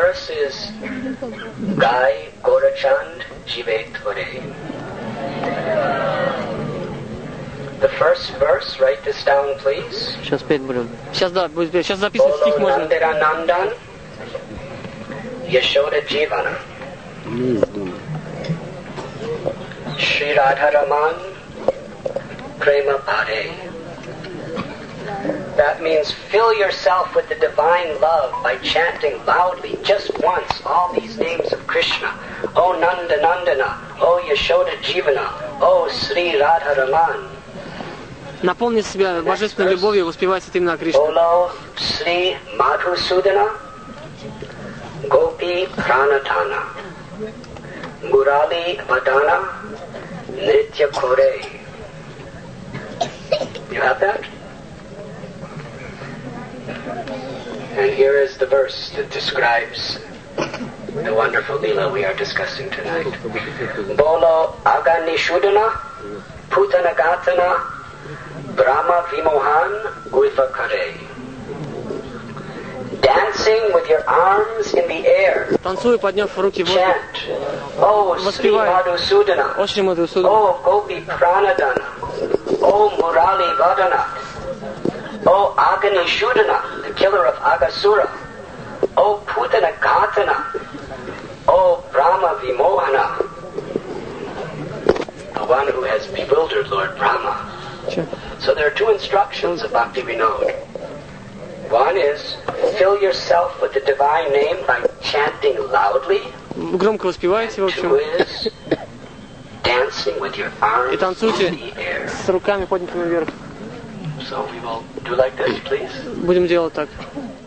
The first verse, write this down, please. Сейчас петь будем. Сейчас, да, будет петь. Сейчас записывать стих можно. Yashoda Jivana. Shri Radharaman Prema Pade. That means fill yourself with the divine love by chanting loudly just once all these names of Krishna. O Nanda Nandana, O Yashoda Jivana, O Sri Radharaman. Наполни себя божественной любовью, воспевая святым имена Кришны. Olo Sri Madhusudana Gopi Pranatana Murali Vadana Nritya Kore. You have that? And here is the verse that describes the wonderful Leela we are discussing tonight. Bolo Aganishudana Putanagatana Brahma Vimohan Urvakare. Dancing with your arms in the air. Танцуй, подняв руки в воздух. Chant. Oh, Sri Madhusudana. О, Шри Мадхусудана. Oh, Gopi Pranadana. Oh, Murali Vadana. Oh, Agani Shudana, the killer of Agasura. Oh, Putana Gatana. Oh, Brahma Vimohana, the one who has bewildered Lord Brahma. Sure. So there are two instructions of Bhakti Vinod. One is, fill yourself with the divine name by chanting loudly. Громко воспевайте, в общем. Two is, dancing with your arms И танцуйте in the air. с руками поднятыми вверх. So we will do like this, please. Будем делать так.